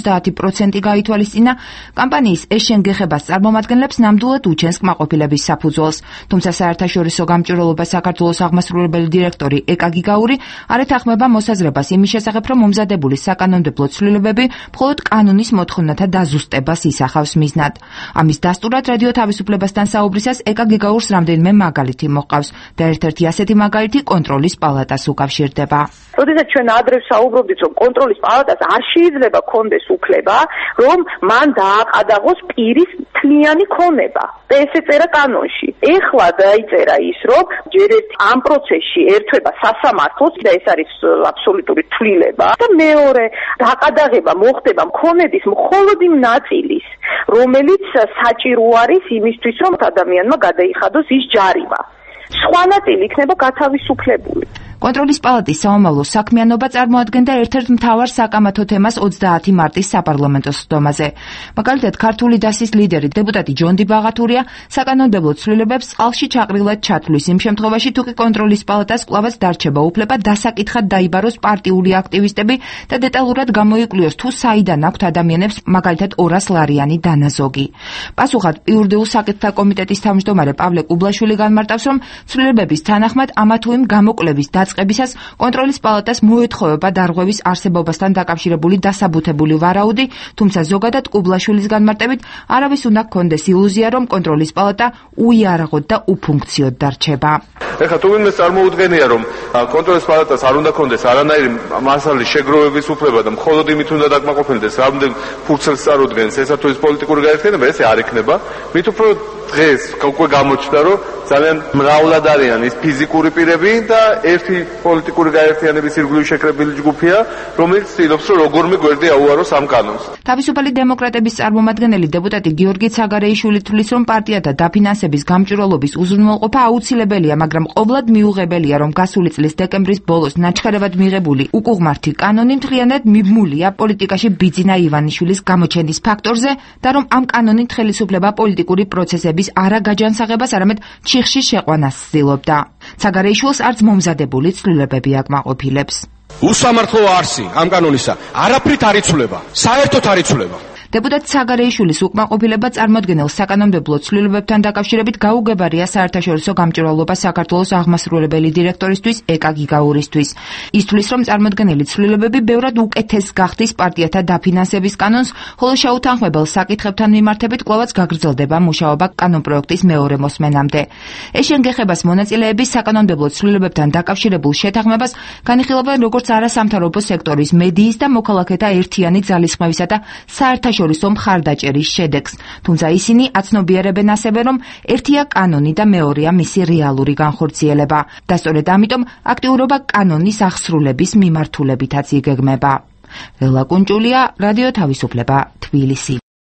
90% გაითვალისწინა, კამპანიის ეშენგეხებას წარმომადგენლებს ნამდვილად უჩენს კმაყოფილების საფუძველს. თუმცა საერთაშორისო გამჭვირვალობა საქართველოს აღმასრულებელი დირექტორი ეკა გიგაური არ ეთანხმება მოსაზრებას იმის შესახებ, რომ მომზადებული საკანონმდებლო ცვლილებები მხოლოდ კანონის მოთხოვნათა დაზუსტებას ისახავს მიზნად. ამის დასტურად რადიო თავისუფლებასთან საუბრისას ეკა გიგაურს რამდენიმე მაგალითი მოჰყავს და ერთ-ერთი ასეთი მაგალითი კონტროლის პალატას უკავშირდება. როდესაც ჩვენ ადრე საუბრობდით, რომ კონტროლის პალატას არ შეიძლება კონდეს უფლება, რომ მან დააყადაღოს პირის თლიანი ქონება. და ესე წერა კანონში. ეხლა დაიწერა ის, რომ ჯერ ამ პროცესში ერთვება სასამართლოც და ეს არის აბსოლუტური თვლილება და მეორე დაყადაღება მოხდება მქონების მხოლოდ იმ ნაწილის, რომელიც საჭირო არის იმისთვის, რომ ადამიანმა გადაიხადოს ის ჯარიმა. სხვა ნაწილი იქნება გათავისუფლებული. კონტროლის პალატის საომავლო საქმიანობა წარმოადგენდა ერთ-ერთ მთავარ საკამათო თემას 30 მარტის საპარლამენტო სხდომაზე. მაგალითად, ქართული დასის ლიდერი დეპუტატი ჯონდი ბაღათურია საკანონმდებლო ცვლილებებს წყალში ჩაყრილად ჩათვლის იმ შემთხვევაში, თუ კი კონტროლის პალატას კვლავაც დარჩება უფლება დასაკითხად დაიბაროს პარტიული აქტივისტები და დეტალურად გამოიკვლიოს, თუ საიდან აქვთ ადამიანებს მაგალითად 200 ლარიანი დანაზოგი. პასუხად იურიდიულ საკითხთა კომიტეტის თავმჯდომარე პავლე კუბლაშვილი განმარტავს, რომ ცვლილებების თანახმად ამა თუ იმ გამოკვლევის დაწყებისას კონტროლის პალატას მოეთხოვება დარღვევის არსებობასთან დაკავშირებული დასაბუთებული ვარაუდი, თუმცა ზოგადად კუბლაშვილის განმარტებით არავის უნდა ჰქონდეს ილუზია, რომ კონტროლის პალატა უიარაღოდ და უფუნქციოდ დარჩება. ეხლა თუ ვინმე წარმოუდგენია, რომ კონტროლის პალატას არ უნდა ჰქონდეს არანაირი მასალის შეგროვების უფლება და მხოლოდ იმით უნდა დაკმაყოფილდეს, რამდენ ფურცელს წარუდგენს ესა თუ ის პოლიტიკური გაერთიანება, ესე არ იქნება. მით უფრო დღეს უკვე გამოჩნდა, რომ ძალიან მრავლად არიან ის ფიზიკური პირები და ერთი პოლიტიკური გაერთიანების ირგვლივ შეკრებილი ჯგუფია, რომელიც ცდილობს, რომ როგორმე გვერდი აუაროს ამ კანონს. თავისუფალი დემოკრატების წარმომადგენელი დეპუტატი გიორგი ცაგარეიშვილი თვლის, რომ პარტიათა დაფინანსების გამჭვირვალობის უზრუნველყოფა აუცილებელია, მაგრამ ყოვლად მიუღებელია, რომ გასული წლის დეკემბრის ბოლოს ნაჩქარებად მიღებული უკუღმართი კანონი მთლიანად მიბმულია პოლიტიკაში ბიძინა ივანიშვილის გამოჩენის ფაქტორზე და რომ ამ კანონით ხელისუფლება პოლიტიკური პროცესების არაგაჯანსაღებას, არამედ ჩიხში შეყვანას ცდილობდა. ცაგარეიშვილს არც მომზადებული ცვლილებები აკმაყოფილებს. უსამართლო არსი ამ კანონისა არაფრით არ იცვლება, საერთოდ არ იცვლება. დეპუტატ ცაგარეიშვილის უკმაყოფილება წარმოადგენელ საკანონმდებლო ცვლილებებთან დაკავშირებით გაუგებარია საერთაშორისო გამჭვირვალობა საქართველოს აღმასრულებელი დირექტორისთვის ეკა გიგაურისთვის. ის თვლის, რომ წარმოდგენილი ცვლილებები ბევრად უკეთეს გახდის პარტიათა დაფინანსების კანონს, ხოლო შეუთანხმებელ საკითხებთან მიმართებით კვლავაც გაგრძელდება მუშაობა კანონპროექტის მეორე მოსმენამდე. ეშენგეხებას მონაწილეების საკანონმდებლო ცვლილებებთან დაკავშირებულ შეთანხმებას განიხილავენ როგორც არასამთავრობო სექტორის, მედიის და მოქალაქეთა ერთიანი ძალისხმევისა და საერთაშორისო მხარდაჭერის შედეგს, თუმცა ისინი აცნობიერებენ ასევე, რომ ერთია კანონი და მეორეა მისი რეალური განხორციელება და სწორედ ამიტომ აქტიურობა კანონის აღსრულების მიმართულებითაც იგეგმება. ლელა კუნჭულია, რადიო თავისუფლება, თბილისი.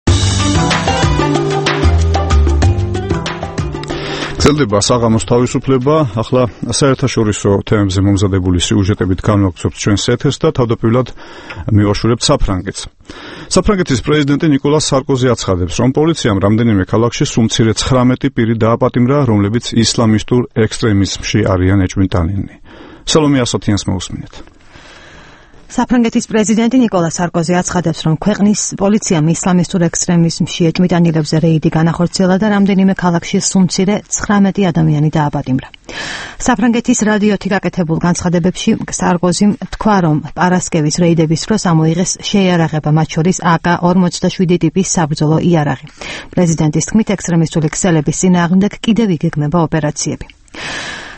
გრძელდება საღამოს თავისუფლება, ახლა საერთაშორისო თემებზე მომზადებული სიუჟეტებით განვაგრძობთ ჩვენს ეთერს და თავდაპირველად მივაშურებთ საფრანგეთს. საფრანგეთის პრეზიდენტი ნიკოლას სარკოზი აცხადებს, რომ პოლიციამ რამდენიმე ქალაქში სულ მცირე 19 პირი დააპატიმრა, რომლებიც ისლამისტურ ექსტრემიზმში არიან ეჭვმიტანილნი. სალომე ასათიანს მოусმინეთ. საფრანგეთის პრეზიდენტი ნიკოლა სარკოზი აცხადებს, რომ ქვეყნის პოლიციამ ისლამისტურ ექსტრემიზმში ეჭვმიტანილებზე რეიდი განახორციელა და რამდენიმე ქალაქში სუმცირე 19 ადამიანი დააპატიმრა. საფრანგეთის რადიოთი გაკეთებულ განცხადებებში სარკოზიმ თქვა, რომ პარასკევის რეიდების დროს ამოიღეს შეიარაღება, მათ შორის AK-47 ტიპის საბრძოლო იარაღი. პრეზიდენტის თქმით, ექსტრემისტული ქსელების წინააღმდეგ კიდევ იგეგმება ოპერაციები.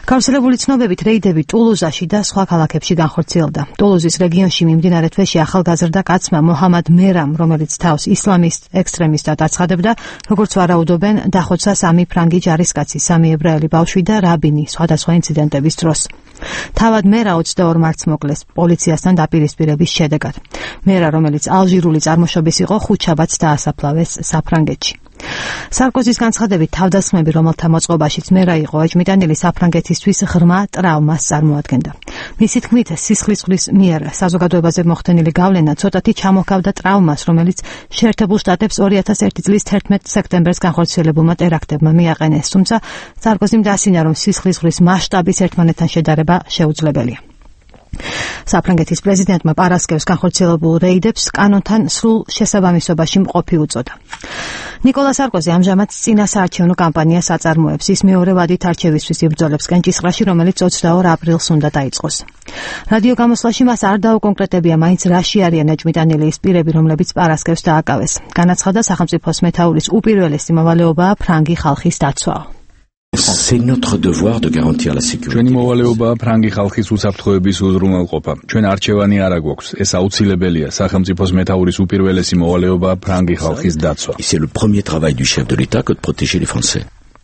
გავრცელებული ცნობებით რეიდები ტულუზაში და სხვა ქალაქებში განხორციელდა. ტულუზის რეგიონში მიმდინარე თვეში ახალგაზრდა კაცმა მოჰამად მერამ, რომელიც თავს ისლამისტ ექსტრემისტად აცხადებდა, როგორც ვარაუდობენ, დახოცა 3 ფრანგი ჯარისკაცი, 3 ებრაელი ბავშვი და რაბინი სხვადასხვა ინციდენტების დროს. თავად მერა 22 მარტს მოკლეს პოლიციასთან დაპირისპირების შედეგად. მერა, რომელიც ალჟირული წარმოშობის იყო, ხუთშაბათს დაასაფლავეს საფრანგეთში. სარკოზის განცხადებით თავდასხმები, რომელთა მოწყობაშიც მერა იყო ეჭმიტანილი, საფრანგეთისთვის ღრმა ტრავმას წარმოადგენდა. მისი თქმით, სისხლისღვრის მიერ საზოგადოებაზე მოხდენილი გავლენა ცოტათი ჩამოჰგავდა ტრავმას, რომელიც შეერთებულ შტატებს 2001 წლის 11 სექტემბერს განხორციელებულმა ტერაქტებმა მიაყენეს, თუმცა სარკოზიმ დაასინა, რომ სისხლისღვრის მასშტაბის ერთმანეთთან შედარება შეუძლებელია. საფრანგეთის პრეზიდენტმა პარასკევს განხორციელებულ რეიდებს კანონთან სრულ შესაბამისობაში მყოფი უწოდა. ნიკოლა სარკოზი ამჟამად წინასაარჩევნო კამპანიას აწარმოებს. ის მეორე ვადით არჩევისთვის იბრძოლებს კენჭისყრაში, რომელიც 22 აპრილს უნდა დაიწყოს. რადიო გამოსვლაში მას არ დაუკონკრეტებია, მაინც რაში არიან ეჭმიტანილი ის პირები, რომლებიც პარასკევს დააკავეს. განაცხადა სახელმწიფოს მეთაურის უპირველესი მოვალეობაა ფრანგი ხალხის დაცვა. C'est notre devoir de garantir la sécurité. ჩვენი მოვალეობაა ფრანგი ხალხის უსაფრთხოების უზრუნველყოფა. ჩვენ არჩევანი არ აგვაქვს. ეს აუცილებელია. სახელმწიფოს მეთაურის უპირველესი მოვალეობაა ფრანგი ხალხის დაცვა. C'est le premier travail du chef de l'État que de protéger les Français.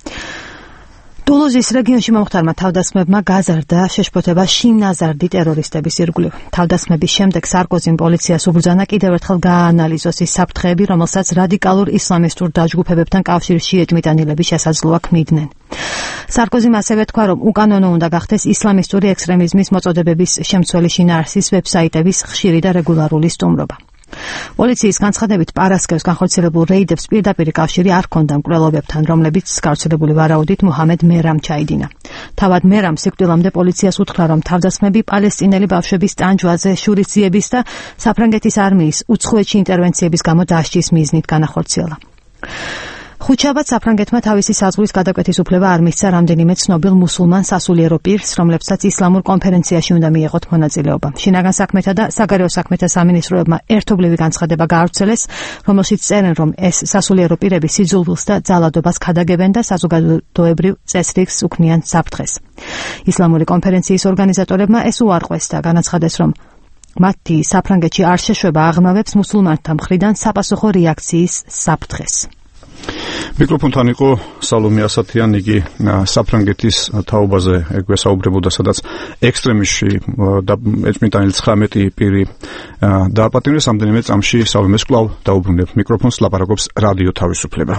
ტულუზის რეგიონში მომხდარმა თავდასხმებმა გაზარდა შეშფოთება შინაზარდი ტერორისტების ირგვლივ. თავდასხმების შემდეგ სარკოზიმ პოლიციას უბრძანა კიდევ ერთხელ გააანალიზოს ის საფრთხეები, რომელსაც რადიკალურ ისლამისტურ დაჯგუფებებთან კავშირში ეჭმიტანილები შესაძლოა ქმნიდნენ. სარკოზიმ ასევე თქვა, რომ უკანონო უნდა გახდეს ისლამისტური ექსტრემიზმის მოწოდებების შემცველი შინაარსის ვებსაიტების ხშირი და რეგულარული სტუმრობა. პოლიციის განცხადებით პარასკევს განხორციელებულ რეიდებს პირდაპირ კავშირი არ ჰქონდა მკვლელობებთან, რომლებიც გავრცელებული ვარაუდით მოჰამედ მერამ ჩაიდინა. თავად მერამ სიკვდილამდე პოლიციას უთხრა, რომ თავდასხმები პალესტინელი ბავშვების ტანჯვაზე, შურისძიების და საფრანგეთის არმიის უცხოეთში ინტერვენციების გამო დასჯის მიზნით განახორციელა. ხუთშაბათს საფრანგეთმა თავისი საზღვრის გადაკვეთის უფლება არ მისცა რამდენიმე ცნობილ მუსულმან სასულიერო პირს, რომლებსაც ისლამურ კონფერენციაში უნდა მიეღოთ მონაწილეობა. შინაგან საქმეთა და საგარეო საქმეთა სამინისტროებმა ერთობლივი განცხადება გაავრცელეს, რომელშიც წერენ, რომ ეს სასულიერო პირები სიძულვილს და ძალადობას ქადაგებენ და საზოგადოებრივ წესრიგს უქმნიან საფრთხეს. ისლამური კონფერენციის ორგანიზატორებმა ეს უარყვეს და განაცხადეს, რომ მათი საფრანგეთში არ შეშვება აღრმავებს მუსულმანთა მხრიდან საპასუხო რეაქციის საფრთხეს. მიკროფონთან იყო სალომე ასათიანი, იგი საფრანგეთის თაობაზე გვესაუბრებოდა, სადაც ექსტრემისტში და ეჭმიტანილი 19 პირი დააპატიმრეს. ამდენიმე წამში სალომეს კვლავ დაუბრუნებ მიკროფონს, ლაპარაკობს რადიო თავისუფლება.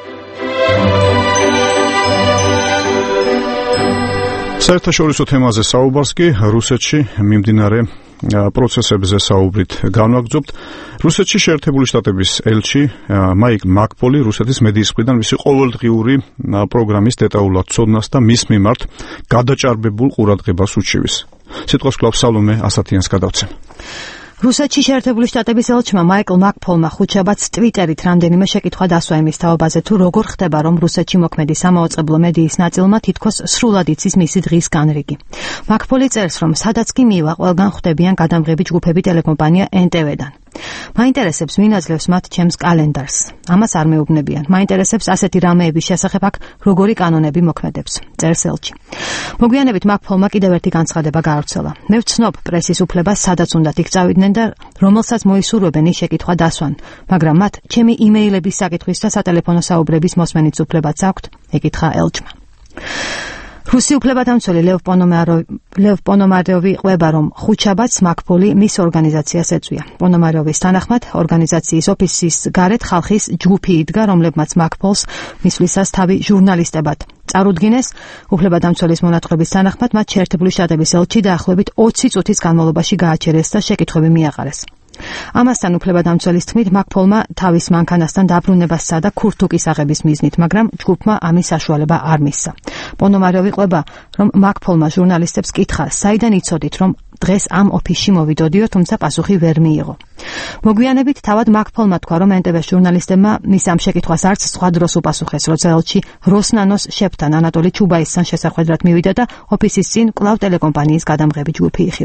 საერთაშორისო თემაზე საუბარს კი რუსეთში მიმდინარე პროცესებზე საუბრით განვაგრძობთ. რუსეთში შეერთებული შტატების ელჩი მაიკ მაკფოლი რუსეთის მედიის მხრიდან მისი ყოველდღიური პროგრამის დეტალურად ცოდნას და მის მიმართ გადაჭარბებულ ყურადღებას უჩივის. სიტყვას კვლავ სალომე ასათიანს გადავცემ. რუსეთში შეერთებული შტატების ელჩმა მაიკლ მაკფოლმა ხუთშაბათს ტვიტერით რამდენიმე შეკითხვა დასვა იმის თაობაზე, თუ როგორ ხდება, რომ რუსეთში მოქმედი სამაუწყებლო მედიის ნაწილმა თითქოს სრულად იცის მისი დღის განრიგი. მაკფოლი წერს, რომ სადაც კი მივა, ყველგან ხვდებიან გადამღები ჯგუფები ტელეკომპანია NTV-დან. მაინტერესებს ვინ აძლევს მათ ჩემს კალენდარს. ამას არ მეუბნებიან. მაინტერესებს ასეთი რამეების შესახებ აქ როგორი კანონები მოქმედებს. წერს ელჩი. მოგვიანებით მაკფოლმა კიდევ ერთი განცხადება გაავრცელა. მე ვცნობ პრესის უფლებას, სადაც უნდათ იქ წავიდნენ და რომელსაც მოისურვებენ ის შეკითხვა დასვან, მაგრამ მათ ჩემი იმეილების საკითხვის და სატელეფონო საუბრების მოსმენით უფლებაც აქვთ, ეკითხა ელჩმა. რუსი უფლებადამცველი ლევ პონომაროვი ყვება, რომ ხუთშაბათს მაკფოლი მის ორგანიზაციას ეწვია. პონომაროვის თანახმად, ორგანიზაციის ოფისის გარეთ ხალხის ჯგუფი იდგა, რომლებმაც მაკფოლს მისვლისას თავი ჟურნალისტებად წარუდგინეს. უფლებადამცველის მონათხრობის თანახმად, მათ შეერთებული შტატების ელჩი დაახლოებით 20 წუთის განმავლობაში გააჩერეს და შეკითხვები მიაყარეს. ამასთან უფლებადამცველის თქმით, მაკფოლმა თავის მანქანასთან დაბრუნებასა და ქურთუკის აღების მიზნით, მაგრამ ჯგუფმა ამის საშუალება არ მისცა. პონომაროვი ყვება, რომ მაკფოლმა ჟურნალისტებს კითხა, საიდან იცოდით, რომ დღეს ამ ოფისში მოვიდოდიო, თუმცა პასუხი ვერ მიიღო. მოგვიანებით თავად მაკფოლმა თქვა, რომ NTV-ს ჟურნალისტებმა მის ამ შეკითხვას არც სხვა დროს უპასუხეს, როცა ელჩი როსნანოს შეფთან ანატოლი ჩუბაისთან შესახვედრად მივიდა და ოფისის წინ კვლავ ტელეკომპანიის გადამღები ჯგუფი იხილა.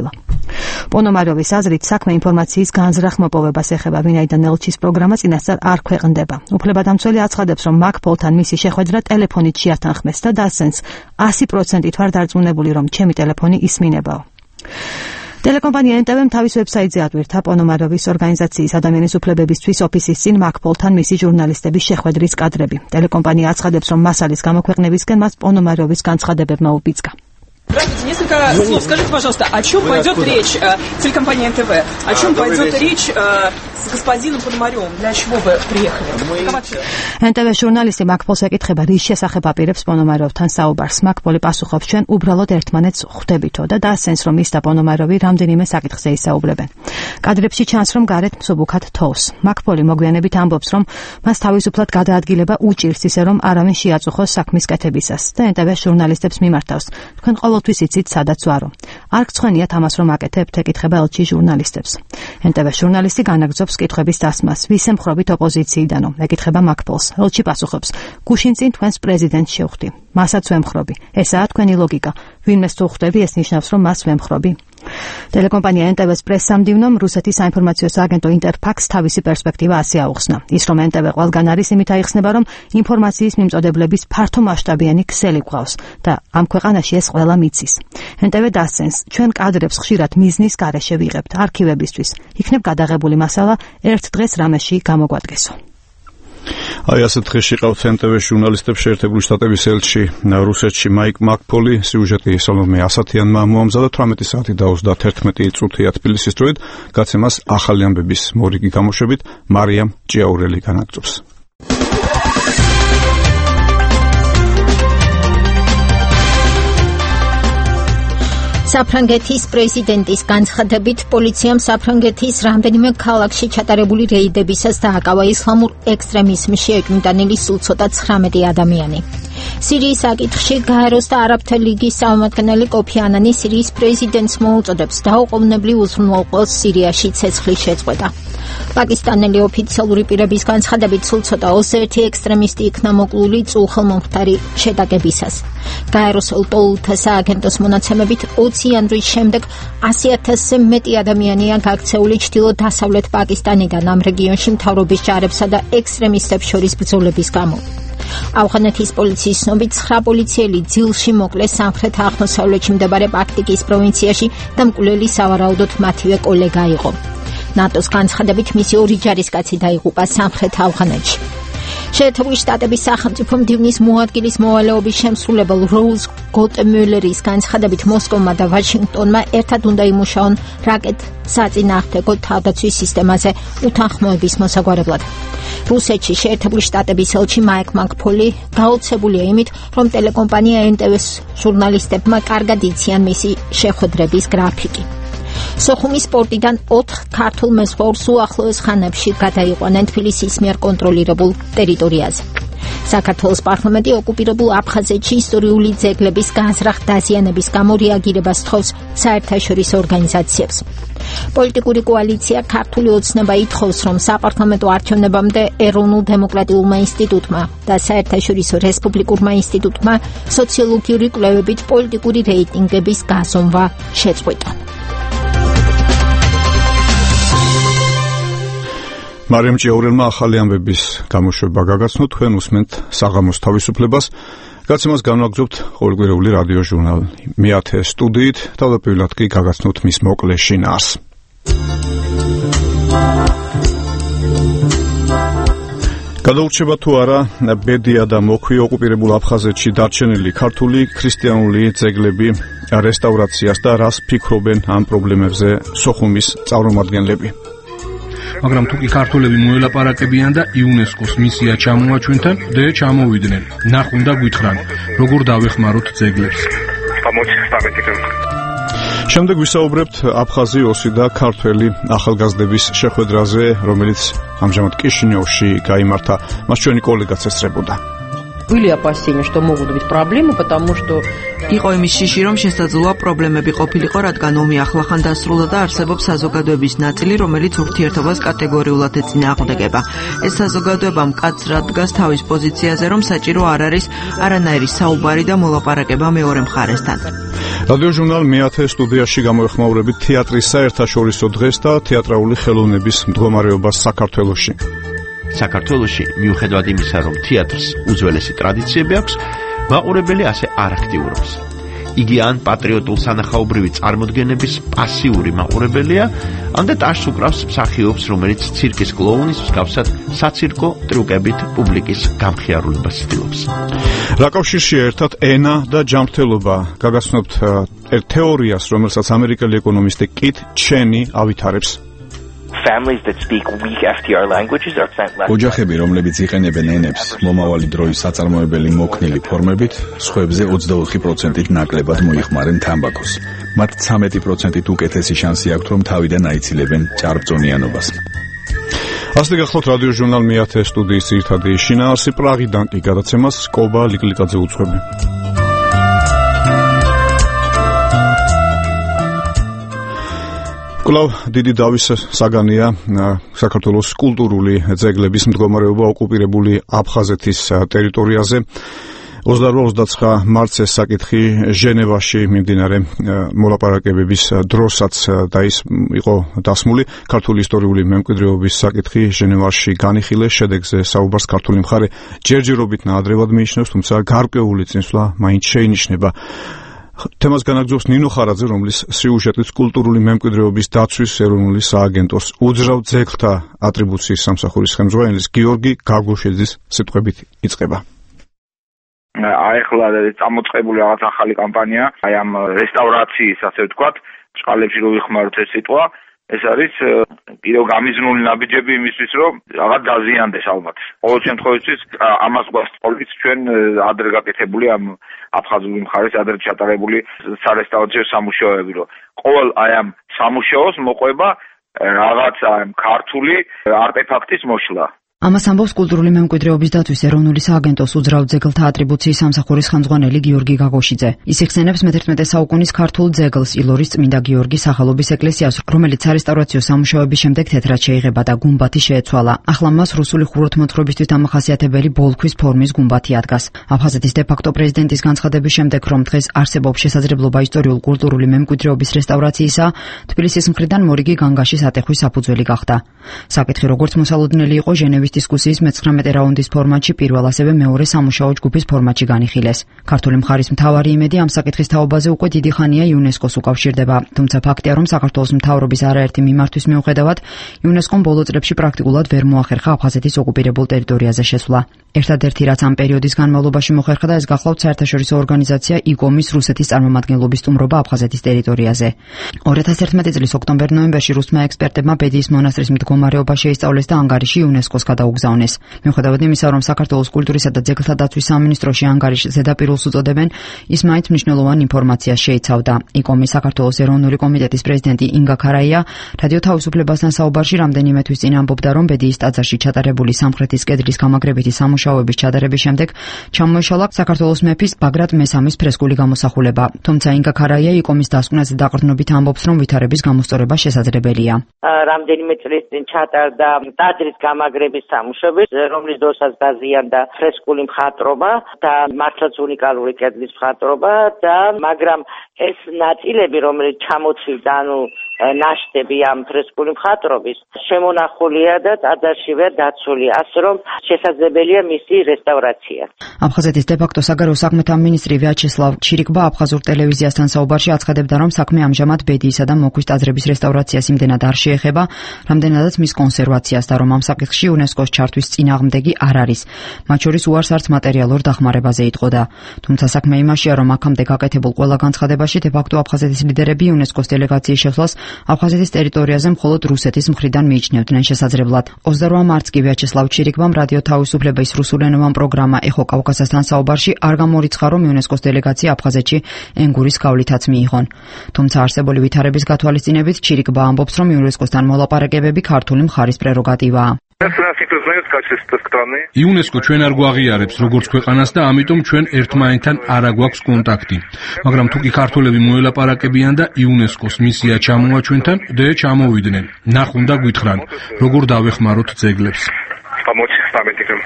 პონომაროვის აზრით, საქმე ინფორმაციის განზრახ მოპოვებას ეხება, ვინაიდან ელჩის პროგრამა წინასწარ არ ქვეყნდება. უფლებადამცველი აცხადებს, რომ მაკ-პოლთან მისი შეხვედრა ტელეფონით შეათანხმეს და დასცენს 100%-ით ვარ დარწმუნებული, რომ ჩემი ტელეფონი ისმინებაო. ტელეკომპანია NTV თავის ვებსაიტზე ატვირთა პონომაროვის ორგანიზაციის ადამიანის უფლებებისთვის ოფისის წინ მაკ-პოლთან მისი ჟურნალისტების შეხვედრის კადრები. ტელეკომპანია აცხადებს, რომ მასალის გამოქვეყნებისკენ მას პონომაროვის განცხადებებმა упицка. Здравствуйте, несколько слов. Скажите, пожалуйста, о чем пойдет речь телекомпания НТВ? О чем пойдет речь с господином Пономаревым? Для чего вы приехали? NTV ჟურნალისტი მაკ-პოლს ეკითხება, რის შესახებ აპირებს პონომაროვთან საუბარს. მაკ-პოლი პასუხობს, ჩვენ უბრალოდ ერთმანეთს ხვდებითო და დასცენს, რომ ის და პონომაროვი რამდენიმე საკითხზე ისაუბრებენ. კადრებში ჩანს, რომ გარეთ მსუბუქად თოვს. მაკ-პოლი მოგვიანებით ამბობს, რომ მას თავისუფლად გადაადგილება უჭირს, ისე რომ არავინ შეაწუხოს საქმის კეთებისას და NTV ჟურნალისტებს მიმართავს. თქვენ ყოველთვის იცით, სადაც ვარო. არ გწვენიათ ამას, რომ აკეთებთ, ეკითხება ელჩი ჟურნალისტებს. NTV ჟურნალისტი განაგრძობს კითხვების დასმას, ვის ემხრობით ოპოზიციიდანო, ეკითხება მაკ-პოლს. ელჩი პასუხობს, გუშინ წინ თქვენს პრეზიდენტს შევხვდი. მასაც ვემხრობი. ესაა თქვენი ლოგიკა. ვინმეს თუ ხვდები, ეს ნიშნავს, რომ მას ვემხრობი. ტელეკომპანია NTV-ს პრესსამდივნომ რუსეთის საინფორმაციო სააგენტო ინტერფაქს თავისი პერსპექტივა ასე აუხსნა. ის რომ NTV ყველგან არის, იმით აიხსნება, რომ ინფორმაციის მიმწოდებლების ფართო მასშტაბიანი ქსელი გვყავს და ამ ქვეყანაში ეს ყველა მიცის. NTV დასცენს, ჩვენ კადრებს ხშირად მიზნის გარეშე ვიღებთ არქივებისთვის. იქნებ გადაღებული მასალა ერთ დღეს რამეში გამოგვადგესო. აი ასეთ დღეში ყავთ NTV ჟურნალისტებს შეერთებული შტატების ელჩი რუსეთში მაიკ მაკ-პოლი, სიუჟეტი სოლომე ასათიანმა მოამზადა 18 საათი და 31 წუთია თბილისის დროით, გაცემას ახალი ამბების მორიგი გამოშვებით მარიამ ჭიაურელი განაგრძობს. საფრანგეთის პრეზიდენტის განცხადებით პოლიციამ საფრანგეთის რამდენიმე ქალაქში ჩატარებული რეიდებისას დააკავა ისლამურ ექსტრემიზმში ეჭვმიტანილი სულ ცოტა 19 ადამიანი. სირიის საკითხში გაეროს და არაბთა ლიგის წარმომადგენელი კოფი ანანი სირიის პრეზიდენტს მოუწოდებს დაუყოვნებლივ უზრუნველყოს სირიაში ცეცხლის შეწყვეტა. პაკისტანელი ოფიციალური პირების განცხადებით სულ ცოტა 21 ექსტრემისტი იქნა მოკლული წულხელმომხდარი შეტაკებისას. გაეროს ელტოულთა სააგენტოს მონაცემებით 20 იანვრის შემდეგ 100,000-ზე მეტი ადამიანია გაქცეული ჩრდილო-დასავლეთ პაკისტანიდან ამ რეგიონში მთავრობის ჯარებსა და ექსტრემისტებს შორის ბრძოლების გამო. ავღანეთის პოლიციის ცნობით 9 პოლიციელი ძილში მოკლეს სამხრეთ-აღმოსავლეთში მდებარე პაქტიკის პროვინციაში და მკვლელი სავარაუდოდ მათივე კოლეგა იყო. ნატოს განცხადებით მისი ორი ჯარისკაცი დაიღუპა სამხრეთ ავღანეთში. შეერთებული შტატების სახელმწიფო მდივნის მოადგილის მოვალეობის შემსრულებელ როუზ გოტემულერის განცხადებით მოსკოვმა და ვაშინგტონმა ერთად უნდა იმუშაონ რაკეტ საწინააღმდეგო თავდაცვის სისტემაზე უთანხმოების მოსაგვარებლად. რუსეთში შეერთებული შტატების ელჩი მაიკ მაკ-პოლი გაოცებულია იმით, რომ ტელეკომპანია NTV-ს ჟურნალისტებმა კარგად იციან მისი შეხვედრების გრაფიკი. სოხუმის პორტიდან 4 ქართულ მეზღვაურს უახლოეს ხანებში გადაიყვანენ თბილისის მიერ კონტროლირებულ ტერიტორიაზე. საქართველოს პარლამენტი ოკუპირებულ აფხაზეთში ისტორიული ძეგლების განზრახ დაზიანების გამო რეაგირებას თხოვს საერთაშორისო ორგანიზაციებს. პოლიტიკური კოალიცია ქართული ოცნება ითხოვს, რომ საპარლამენტო არჩევნებამდე ეროვნულ დემოკრატიულმა ინსტიტუტმა და საერთაშორისო რესპუბლიკურმა ინსტიტუტმა სოციოლოგიური კვლევებით პოლიტიკური რეიტინგების გაზომვა შეწყვიტონ. მარიამ ჭიაურელმა ახალი ამბების გამოშვება გაგაცნო, თქვენ უსმენთ საღამოს თავისუფლებას. გაცემას განვაგრძობთ ყოველკვირეული რადიო ჟურნალი. მე-10 სტუდიით თავდაპირველად კი გაგაცნოთ მის მოკლე შინაარს. გადაურჩება თუ არა ბედია და მოქვი ოკუპირებულ აფხაზეთში დარჩენილი ქართული ქრისტიანული ძეგლები რესტავრაციას და რას ფიქრობენ ამ პრობლემებზე სოხუმის წარმომადგენლები. მაგრამ თუ კი ქართველები მოელაპარაკებიან და იუნესკოს მისია ჩამოაჩვენთან, და ჩამოვიდნენ. ნახուն და გვითხრან, როგორ დავეხმაროთ ძეგლებს. შემდეგ ვისაუბრებთ აფხაზი ოსი და ქართველი ახალგაზრდების შეხვედრაზე, რომელიც ამჟამად კიშინიოვში გაიმართა. მას ჩვენი კოლეგაც ესწრებოდა. Были опасения, что могут быть проблемы, потому что იყო იმის შიში, რომ შესაძლოა პრობლემები ყოფილიყო, რადგან ომი ახლახან დასრულდა და არსებობს საზოგადოების ნაწილი, რომელიც ურთიერთობას კატეგორიულად ეწინააღმდეგება. ეს საზოგადოება მკაცრად დგას თავის პოზიციაზე, რომ საჭირო არ არის არანაირი საუბარი და მოლაპარაკება მეორე მხარესთან. რადიოჟურნალ მეათე სტუდიაში გამოეხმაურებით თეატრის საერთაშორისო დღეს და თეატრალური ხელოვნების მდგომარეობას საქართველოში. საქართველოში მიუხედავად იმისა, რომ თეატრს უძველესი ტრადიციები აქვს, მაყურებელი ასე არ აქტიურობს. იგი ან პატრიოტულ სანახაობრივი წარმოდგენების პასიური მაყურებელია, ან და ტაშს უკრავს მსახიობს, რომელიც ცირკის კლოუნის მსგავსად საცირკო ტრიუკებით პუბლიკის გამხიარულებას ცდილობს. რა კავშირშია ერთად ენა და ჯანმრთელობა? გაგაცნობთ ერთ თეორიას, რომელსაც ამერიკელი ეკონომისტი კით ჩენი ავითარებს. Families that speak weak FDR languages are sent less. ოჯახები, რომლებიც იყენებენ ენებს მომავალი დროის საწარმოებელი მოქნილი ფორმებით, სხვებზე 24%-ით ნაკლებად მოიხმარენ თამბაქოს. მათ 13%-ით უკეთესი შანსი აქვთ, რომ თავიდან აიცილებენ ჭარბწონიანობას. ასე გახლავთ რადიოჟურნალ მეათე სტუდიის ძირითადი შინაარსი პრაღიდან კი გადაცემას კობა ლიკლიკაძე უძღვები. კვლავ დიდი დავის საგანია საქართველოს კულტურული ძეგლების მდგომარეობა ოკუპირებული აფხაზეთის ტერიტორიაზე. 28-29 მარტს ეს საკითხი ჟენევაში მიმდინარე მოლაპარაკებების დროსაც და ის იყო დასმული. ქართული ისტორიული მემკვიდრეობის საკითხი ჟენევაში განიხილეს, შედეგზე საუბარს ქართული მხარე ჯერჯერობით ნაადრევად მიიჩნევს, თუმცა გარკვეული წინსვლა მაინც შეინიშნება. თემას განაგრძობს ნინო ხარაძე, რომლის სიუჟეტიც კულტურული მემკვიდრეობის დაცვის ეროვნული სააგენტოს უძრავ ძეგლთა ატრიბუციის სამსახურის ხელმძღვანელის გიორგი გაგუშიძის სიტყვებით იწყება. ახლა წამოწყებული რაღაც ახალი კამპანია, აი ამ რესტავრაციის, ასე ვთქვათ, ჭყალებში რო ვიხმაროთ ეს სიტყვა, ეს არის კიდევ გამიზნული ნაბიჯები იმისთვის, რომ რაღაც დაზიანდეს ალბათ. ყოველ შემთხვევაში ამას გვასწავლით ჩვენ ადრე გაკეთებული ამ აფხაზური მხარის ადრე ჩატარებული სარესტავრაციო სამუშაოები, რომ ყოველ აი ამ სამუშაოს მოყვება რაღაც ქართული არტეფაქტის მოშლა. ამას ამბობს კულტურული მემკვიდრეობის დაცვის ეროვნული სააგენტოს უძრავ ძეგლთა ატრიბუციის სამსახურის ხელმძღვანელი გიორგი გაგოშიძე. ის იხსენებს მე-11 საუკუნის ქართულ ძეგლს ილორის წმინდა გიორგის სახელობის ეკლესიას, რომელიც სარესტავრაციო სამუშაოების შემდეგ თეთრად შეიღება და გუმბათი შეეცვალა. ახლა მას რუსული ხუროთმოთხრობისთვის დამახასიათებელი ბოლქვის ფორმის გუმბათი ადგას. აფხაზეთის დე-ფაქტო პრეზიდენტის განცხადების შემდეგ, რომ დღეს არსებობს შესაძლებლობა ისტორიულ-კულტურული მემკვიდრეობის რესტავრაციისა, თბილისის მხრიდან მორიგი განგაშის ატეხვის საფუძველი გახდა. საკითხი როგორც მოსალოდნელი იყო ჟენევის დისკუსიის მე-19 რაუნდის ფორმატში პირველ ასევე მეორე სამუშაო ჯგუფის ფორმატში განიხილეს. ქართული მხარის მთავარი იმედი ამ საკითხის თაობაზე უკვე დიდი ხანია იუნესკოს უკავშირდება, თუმცა ფაქტია, რომ საქართველოს მთავრობის არაერთი მიმართვის მიუხედავად, იუნესკომ ბოლო წლებში პრაქტიკულად ვერ მოახერხა აფხაზეთის ოკუპირებულ ტერიტორიაზე შესვლა. ერთადერთი რაც ამ პერიოდის განმავლობაში მოხერხდა, ეს გახლავთ საერთაშორისო ორგანიზაცია იკომის რუსეთის წარმომადგენლობის სტუმრობა აფხაზეთის ტერიტორიაზე. 2011 წლის ოქტომბერ-ნოემბერში რუსმა ექსპერტებმა ბედიის მონასტრის მდგომარეობა შეისწავლეს და ანგარიში იუნესკოს გადაუგზავნეს. მიუხედავად იმისა, რომ საქართველოს კულტურისა და ძეგლთა დაცვის სამინისტროში ანგარიშს ზედაპირულს უწოდებენ, ის მაინც მნიშვნელოვან ინფორმაციას შეიცავდა. იკომის საქართველოს ეროვნული კომიტეტის პრეზიდენტი ინგა ქარაია რადიო თავისუფლებასთან საუბარში რამდენიმე თვის წინ ამბობდა, რომ ბედიის ტაძარში ჩატარებული სამხრეთის კედლის გამაგრებითი სამუშაოების ჩატარების შემდეგ ჩამოეშალა საქართველოს მეფის ბაგრატ მესამის ფრესკული გამოსახულება. თუმცა ინგა ქარაია იკომის დასკვნაზე დაყრდნობით ამბობს, რომ ვითარების გამოსწორება შესაძლებელია. რამდენიმე წლის წინ ჩატარდა ტაძრის გამაგრების სამუშაოები, რომლის დროსაც დაზიანდა ფრესკული მხატვრობა და მართლაც უნიკალური კედლის მხატვრობა და მაგრამ ეს ნაწილები, რომელიც ჩამოცილდა, ანუ ნაშთები ამ ფრესკული მხატვრობის შემონახულია და ტაძარში ვერ დაცულია, ასე რომ შესაძლებელია მისი რესტავრაცია. აფხაზეთის დე-ფაქტო საგარეო საქმეთა მინისტრი ვიაჩესლავ ჩირიკბა აფხაზურ ტელევიზიასთან საუბარში აცხადებდა, რომ საქმე ამჟამად ბედიისა და მოქვის ტაძრების რესტავრაციას იმდენად არ შეეხება, რამდენადაც მის კონსერვაციას და რომ ამ საკითხში იუნესკოს ჩართვის წინააღმდეგი არ არის. მათ შორის უარს არც მატერიალურ დახმარებაზე იტყოდა. თუმცა საქმე იმაშია, რომ აქამდე გაკეთებულ ყველა განცხადებაში დე-ფაქტო აფხაზეთის ლიდერები იუნესკოს დელეგაციის შესვლას აფხაზეთის ტერიტორიაზე მხოლოდ რუსეთის მხრიდან მიიჩნევდნენ შესაძლებლად. 28 მარტს კი ვიაჩესლავ ჩირიკბამ რადიო თავისუფლების რუსულენოვან პროგრამა ეხო კავკასიასთან საუბარში არ გამორიცხა, რომ იუნესკოს დელეგაცია აფხაზეთში ენგურის გავლითაც მიიღონ. თუმცა არსებული ვითარების გათვალისწინებით ჩირიკბა ამბობს, რომ იუნესკოსთან მოლაპარაკებები ქართული მხარის პრეროგატივაა. იუნესკო ჩვენ არ გვაღიარებს როგორც ქვეყანას და ამიტომ ჩვენ ერთმანეთთან არ აგვაქვს კონტაქტი. მაგრამ თუ კი ქართველები მოელაპარაკებიან და იუნესკოს მისია ჩამოვა ჩვენთან, და ჩამოვიდნენ. ნახუნდა გითხრან, როგორ დავეხმაროთ ძეგლებს.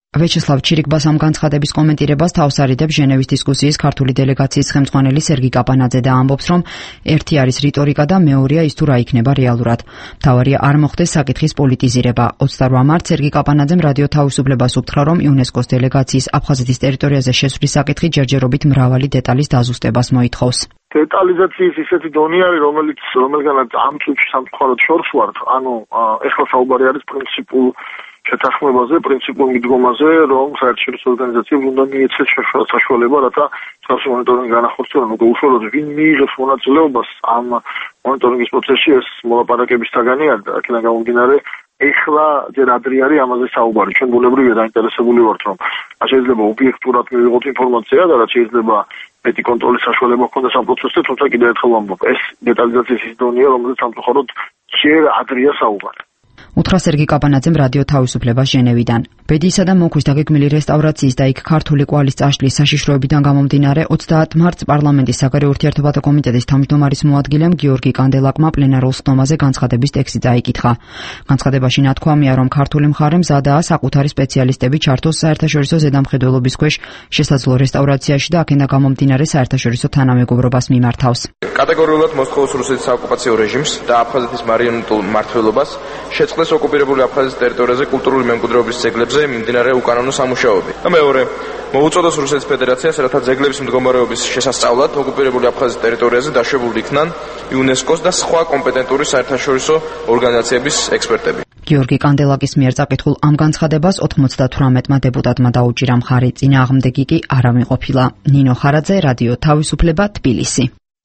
ვეჩესლავ ჩირიკბას ამ განცხადების კომენტირებას თავს არიდებს ჟენევის დისკუსიის ქართული დელეგაციის ხელმძღვანელი სერგი კაპანაძე და ამბობს, რომ ერთი არის რიტორიკა და მეორეა ის თუ რა იქნება რეალურად. მთავარია არ მოხდეს საკითხის პოლიტიზირება. 28 მარტს სერგი კაპანაძემ რადიო თავისუფლებას უთხრა, რომ იუნესკოს დელეგაციის აფხაზეთის ტერიტორიაზე შესვლის საკითხი ჯერჯერობით მრავალი დეტალის დაზუსტებას მოითხოვს. დეტალიზაციის ისეთი დონე არის, რომელგანაც ამ წუთში სამწუხაროდ შორს ვართ. ეხლა საუბარი არის პრინციპულ შეთანხმებაზე, პრინციპულ მიდგომაზე, რომ საერთაშორისო ორგანიზაციებს უნდა მიეცეს საშუალება, რათა მსგავსი მონიტორინგი განახორციელონ. უკვე უშუალოდ ვინ მიიღებს მონაწილეობას ამ მონიტორინგის პროცესში, ეს მოლაპარაკების საგანია და აქედან გამომდინარე ეხლა ჯერ ადრე არის ამაზე საუბარი. ჩვენ ბუნებრივია დაინტერესებული ვართ, რომ შეიძლება ობიექტურად მივიღოთ ინფორმაცია და რაც შეიძლება მეტი კონტროლის საშუალება ჰქონდეს ამ პროცესზე, თუმცა კიდევ ერთხელ ვამბობ, ეს დეტალიზაციის ის დონეა, რომელზეც სამწუხაროდ ჯერ ადრეა საუბარი. უთხრა სერგი კაპანაძემ რადიო თავისუფლებას ჟენევიდან. ბედიისა და მოქვის დაგეგმილი რესტავრაციის და იქ ქართული კვალის წაშლის საშიშროებიდან გამომდინარე 30 მარტს პარლამენტის საგარეო ურთიერთობათა კომიტეტის თავმჯდომარის მოადგილემ გიორგი კანდელაკმა პლენარულ სხდომაზე განცხადების ტექსტი წაიკითხა. განცხადებაში ნათქვამია, რომ ქართული მხარე მზადაა საკუთარი სპეციალისტები ჩართოს საერთაშორისო ზედამხედველობის ქვეშ შესაძლო რესტავრაციაში და აქედან გამომდინარე საერთაშორისო თანამეგობრობას მიმართავს. კატეგორიულად მოსკოვის რუსეთის საოკუპაციო რეჟიმს და აფხაზეთის მარიონეტულ მმართველობას შეწყდეს ოკუპირებული აფხაზეთის ტერიტორიაზე კულტურული მემკვიდრეობის ძეგლებზე მიმდინარე უკანონო სამუშაოები. და მეორე, მოუწოდოს რუსეთის ფედერაციას, რათა ძეგლების მდგომარეობის შესასწავლად ოკუპირებული აფხაზეთის ტერიტორიაზე დაშვებულნი იქნან იუნესკოს და სხვა კომპეტენტური საერთაშორისო ორგანიზაციების ექსპერტები. გიორგი კანდელაკის მიერ წაკითხულ ამ განცხადებას 98-მა დეპუტატმა დაუჭირა მხარი, წინააღმდეგი კი არ ამიყოფილა. ნინო ხარაძე, რადიო თავისუფლება, თბილისი.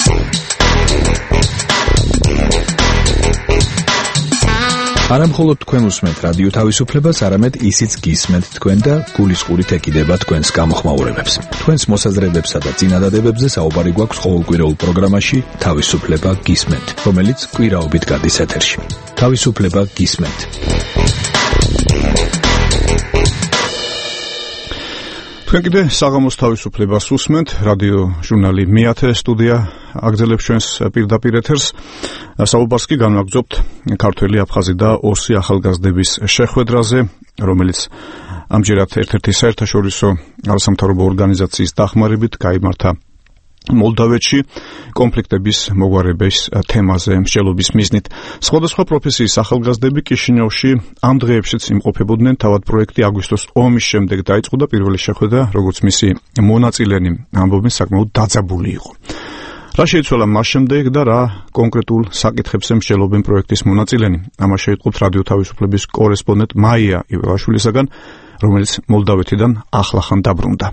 არამხოლოდ თქვენ უსმენთ რადიო თავისუფლებას, არამედ ისიც გისმენთ თქვენ და გულისყურით ეკიდება თქვენს გამოხმაურებებს. თქვენს მოსაზრებებსა და წინადადებებზე საუბარი გვაქვს ყოველკვირეულ პროგრამაში თავისუფლება გისმენთ, რომელიც კვირაობით გადის ეთერში. თავისუფლება გისმენთ. თქვენ კიდე საღამოს თავისუფლებას უსმენთ, რადიო ჟურნალი მეათე სტუდია აგზელებს ჩვენს პირდაპირ ეთერს. საუბარს კი განვაგრძობთ ქართველი, აფხაზი და ორსი ახალგაზრდების შეხვედრაზე, რომელიც ამჯერად ერთ-ერთი საერთაშორისო არასამთავრობო ორგანიზაციის დახმარებით გაიმართა მოლდავეთში კონფლიქტების მოგვარების თემაზე მსჯელობის მიზნით. სხვადასხვა პროფესიის ახალგაზრდები კიშინიოვში ამ დღეებშიც იმყოფებოდნენ. თავად პროექტი აგვისტოს ომის შემდეგ დაიწყო და პირველი შეხვედრა, როგორც მისი მონაწილენი ამბობენ, საკმაოდ დაძაბული იყო. რა შეიცვალა მას შემდეგ და რა კონკრეტულ საკითხებზე მსჯელობენ პროექტის მონაწილენი? ამას შეიტყობთ რადიო თავისუფლების კორესპონდენტ მაია ივაშვილისაგან, რომელიც მოლდავეთიდან ახლახან დაბრუნდა.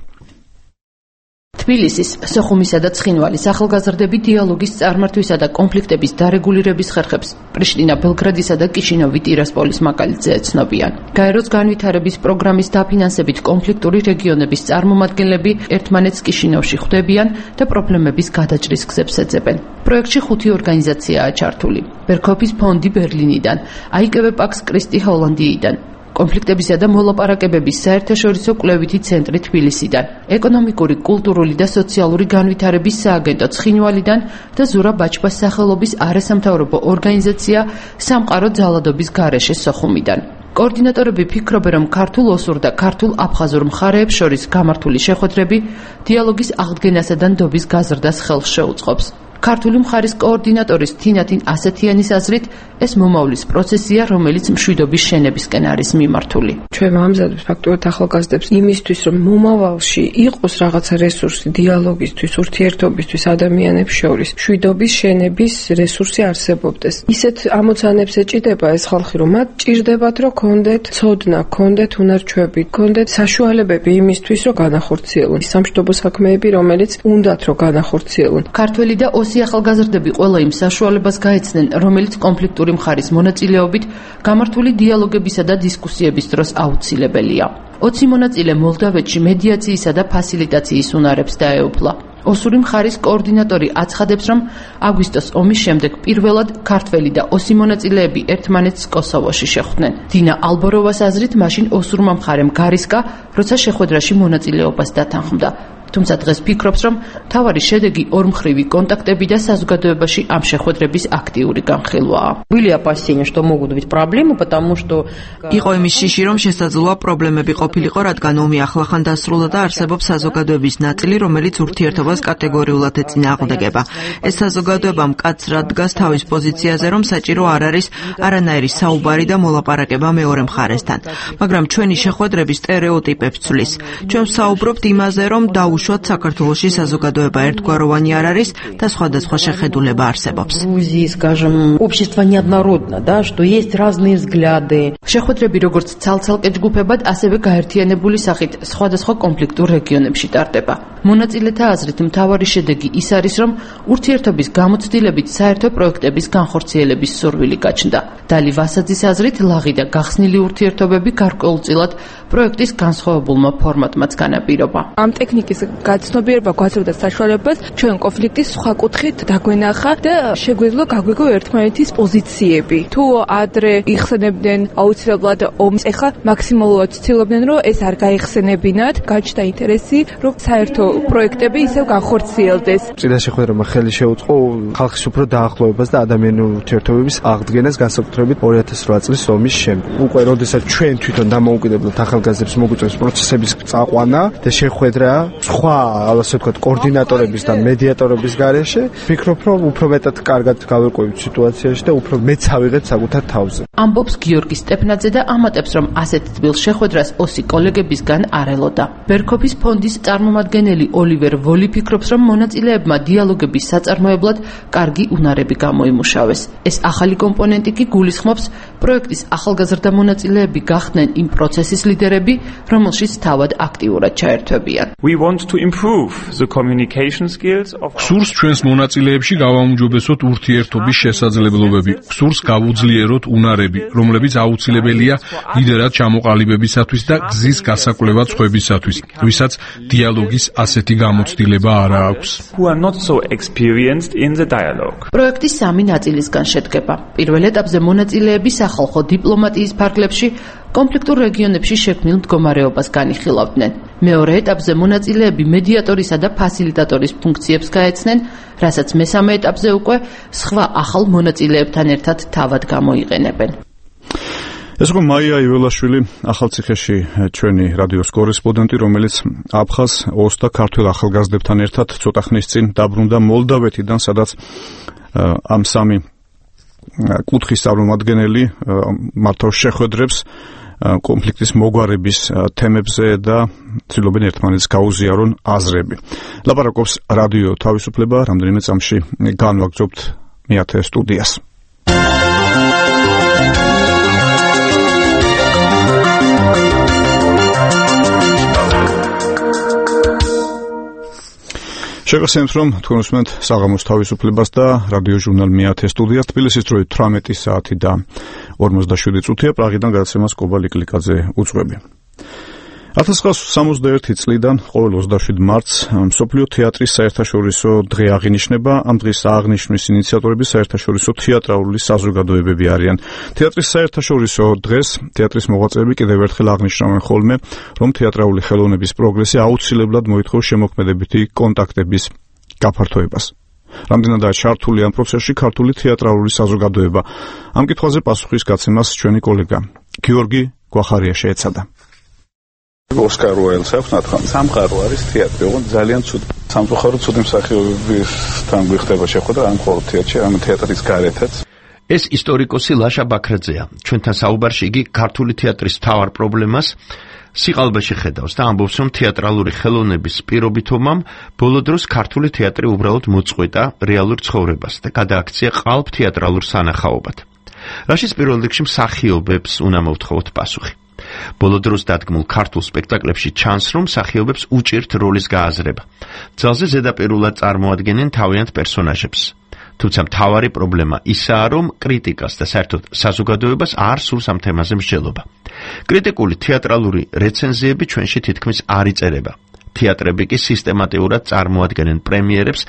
თბილისის, სოხუმისა და ცხინვალის ახალგაზრდები დიალოგის წარმართვისა და კონფლიქტების დარეგულირების ხერხებს პრიშტინა, ბელგრადისა და კიშინოვი ტირასპოლის მაგალითზე ეცნობიან. გაეროს განვითარების პროგრამის დაფინანსებით კონფლიქტური რეგიონების წარმომადგენლები ერთმანეთს კიშინოვში ხვდებიან და პრობლემების გადაჭრის გზებს ეძებენ. პროექტში 5 ორგანიზაციაა ჩართული. ბერქოფის ფონდი ბერლინიდან, აიკევე პაქს კრისტი ჰოლანდიიდან, კონფლიქტებისა და მოლაპარაკებების საერთაშორისო კვლევითი ცენტრი თბილისიდან, ეკონომიკური, კულტურული და სოციალური განვითარების სააგენტო ცხინვალიდან და ზურაბ ბაჩბას სახელობის არასამთავრობო ორგანიზაცია სამყარო ძალადობის გარეშე სოხუმიდან. კოორდინატორები ფიქრობენ, რომ ქართულ ოსურ და ქართულ აფხაზურ მხარეებს შორის გამართული შეხვედრები დიალოგის აღდგენასა და ნდობის გაზრდას ხელს შეუწყობს. ქართული მხარის კოორდინატორის თინათინ ასეთიანის აზრით, ეს მომავლის პროცესია, რომელიც მშვიდობის შენებისკენ არის მიმართული. ჩვენ ამზადებს ფაქტობრივად ახალგაზრდებს იმისთვის, რომ მომავალში იყოს რაღაცა რესურსი დიალოგისთვის, ურთიერთობისთვის ადამიანებს შორის, მშვიდობის შენების რესურსი არსებობდეს. ისეთ ამოცანებს ეჭიდება ეს ხალხი, რომ მათ ჭირდებათ, რომ კონდეთ ცოდნა, კონდეთ უნარჩვები, კონდეთ საშუალებები იმისთვის, რომ განახორციელონ სამშვიდობო საქმეები, რომელიც უნდათ რომ განახორციელონ. ქართველი და ოსი ახალგაზრდები ყველა იმ საშუალებას გაეცნენ, რომელიც კონფლიქტური მხარის მონაწილეობით გამართული დიალოგებისა და დისკუსიების დროს აუცილებელია. 20 მონაწილე მოლდავეთში მედიაციისა და ფასილიტაციის უნარებს დაეუფლა. ოსური მხარის კოორდინატორი აცხადებს, რომ აგვისტოს ომის შემდეგ პირველად ქართველი და ოსი მონაწილეები ერთმანეთს კოსოვოში შეხვდნენ. დინა ალბოროვას აზრით, მაშინ ოსურმა მხარემ გარისკა, როცა შეხვედრაში მონაწილეობას დათანხმდა. თუმცა დღეს ფიქრობს, რომ მთავარი შედეგი ორმხრივი კონტაქტები და საზოგადოებაში ამ შეხვედრების აქტიური განხილვაა. Были опасения, что могут быть проблемы, потому что იყო იმის შიში, რომ შესაძლოა პრობლემები ყოფილიყო, რადგან ომი ახლახან დასრულდა და არსებობს საზოგადოების ნაწილი, რომელიც ურთიერთობას კატეგორიულად ეწინააღმდეგება. ეს საზოგადოება მკაცრად დგას თავის პოზიციაზე, რომ საჭირო არ არის არანაირი საუბარი და მოლაპარაკება მეორე მხარესთან. მაგრამ ჩვენი შეხვედრები სტერეოტიპებს ცვლის. ჩვენ ვსაუბრობთ იმაზე, რომ დაუშვათ საქართველოში საზოგადოება ერთგვაროვანი არ არის და სხვადასხვა შეხედულება არსებობს. Грузии, скажем, общество неоднородно, да, что есть разные взгляды. შეხვედრები როგორც ცალ-ცალკე ჯგუფებად, ასევე გაერთიანებული სახით სხვადასხვა კონფლიქტურ რეგიონებში ტარდება. მონაწილეთა აზრით მთავარი შედეგი ის არის, რომ ურთიერთობის გამოცდილებით საერთო პროექტების განხორციელების სურვილი გაჩნდა. დალი ვასაძის აზრით ლაღი და გახსნილი ურთიერთობები გარკვეულწილად პროექტის განსხვავებულმა ფორმატმაც განაპირობა. ამ ტექნიკის გაცნობიერება გვაძლევდა საშუალებას ჩვენ კონფლიქტის სხვა კუთხით დაგვენახა და შეგვეძლო გაგვიგო ერთმანეთის პოზიციები. თუ ადრე იხსენებდნენ აუცილებლად ომს, ეხლა მაქსიმალურად ცდილობდნენ, რომ ეს არ გაიხსენებინათ. გაჩნდა ინტერესი, რომ საერთო პროექტები ისევ განხორციელდეს. წინა შეხვედრამ ხელი შეუწყო ხალხის უფრო დაახლოებას და ადამიანური ურთიერთობების აღდგენას განსაკუთრებით 2008 წლის ომის შემდეგ. უკვე როდესაც ჩვენ თვითონ დამოუკიდებლად ახალგაზრდებს მოგვიწევს პროცესების წაყვანა და შეხვედრა სხვა, ასე ვთქვათ, კოორდინატორების და მედიატორების გარეშე, ვფიქრობ, რომ უფრო მეტად კარგად გავეკვევით სიტუაციაში და უფრო მეც ავიღეთ საკუთარ თავზე. ამბობს გიორგი სტეფნაძე და ამატებს, რომ ასეთ თბილ შეხვედრას ოსი კოლეგებისგან არ ელოდა. ბერქოფის ფონდის წარმომადგენელი ოლივერ ვოლი ფიქრობს, რომ მონაწილეებმა დიალოგების საწარმოებლად კარგი უნარები გამოიმუშავეს. ეს ახალი კომპონენტი კი გულისხმობს პროექტის ახალგაზრდა მონაწილეები გახდნენ იმ პროცესის ლიდერები, რომელშიც თავად აქტიურად ჩაერთვებიან. We want to improve the communication skills of გსურს ჩვენს მონაწილეებში გავაუმჯობესოთ ურთიერთობის შესაძლებლობები, გსურს გავუძლიეროთ უნარები, რომლებიც აუცილებელია ლიდერად ჩამოყალიბებისათვის და გზის გასაკვლევად სხვებისათვის, ვისაც დიალოგის ასეთი გამოცდილება არ აქვს. who are not so experienced in the dialogue. პროექტი სამი ნაწილისგან შედგება. პირველ ეტაპზე მონაწილეები სახალხო დიპლომატიის ფარგლებში კონფლიქტურ რეგიონებში შექმნილ მდგომარეობას განიხილავდნენ. მეორე ეტაპზე მონაწილეები მედიატორისა და ფასილიტატორის ფუნქციებს გაეცნენ, რასაც მესამე ეტაპზე უკვე სხვა ახალ მონაწილეებთან ერთად თავად გამოიყენებენ. ეს იყო მაია იველაშვილი, ახალციხეში ჩვენი რადიოს კორესპონდენტი, რომელიც აფხაზ ოს და ქართველ ახალგაზრდებთან ერთად ცოტა ხნის წინ დაბრუნდა მოლდავეთიდან, სადაც ამ სამი კუთხის წარმომადგენელი მართავს შეხვედრებს კონფლიქტის მოგვარების თემებზე და ცდილობენ ერთმანეთს გაუზიარონ აზრები. ლაპარაკობს რადიო თავისუფლება, რამდენიმე წამში განვაგრძობთ მეათე სტუდიას. შეგახსენებთ, რომ თქვენ უსმენთ საღამოს თავისუფლებას და რადიო ჟურნალ მეათე სტუდიას. თბილისის დროით 18 საათი და 47 წუთია. პრაღიდან გადაცემას კობა ლიკლიკაძე უძღვები. 1961 წლიდან ყოველ 27 მარტს მსოფლიო თეატრის საერთაშორისო დღე აღინიშნება. ამ დღის აღნიშვნის ინიციატორები საერთაშორისო თეატრალური საზოგადოებები არიან. თეატრის საერთაშორისო დღეს თეატრის მოღვაწეები კიდევ ერთხელ აღნიშნავენ ხოლმე, რომ თეატრალური ხელოვნების პროგრესი აუცილებლად მოითხოვს შემოქმედებითი კონტაქტების გაფართოებას. რამდენადაა ჩართული ამ პროცესში ქართული თეატრალური საზოგადოება? ამ კითხვაზე პასუხის გაცემას ჩვენი კოლეგა გიორგი გვახარია შეეცადა. ოსკარ უაილდს აქვს ნათქვამი, სამყარო არის თეატრი, ოღონდ ძალიან ცუდი. სამწუხაროდ ცუდი მსახიობებისთან გვიხდება შეხვედრა, ამ მხოლოდ თეატრში, ამ თეატრის გარეთაც. ეს ისტორიკოსი ლაშა ბაქრაძეა. ჩვენთან საუბარში იგი ქართული თეატრის მთავარ პრობლემას სიყალბეში ხედავს და ამბობს, რომ თეატრალური ხელოვნების პირობით ომამ ბოლო დროს ქართული თეატრი უბრალოდ მოწყვეტა რეალურ ცხოვრებას და გადააქცია ყალბ თეატრალურ სანახაობად. რაშიც პირველ რიგში მსახიობებს უნდა მოვთხოვოთ პასუხი. ბოლო დროს დადგმულ ქართულ სპექტაკლებში ჩანს, რომ მსახიობებს უჭირთ როლის გააზრება. ძალზე ზედაპირულად წარმოადგენენ თავიანთ პერსონაჟებს. თუმცა მთავარი პრობლემა ისაა, რომ კრიტიკას და საერთოდ საზოგადოებას არ სურს ამ თემაზე მსჯელობა. კრიტიკული თეატრალური რეცენზიები ჩვენში თითქმის არ იწერება. თეატრები კი სისტემატურად წარმოადგენენ პრემიერებს,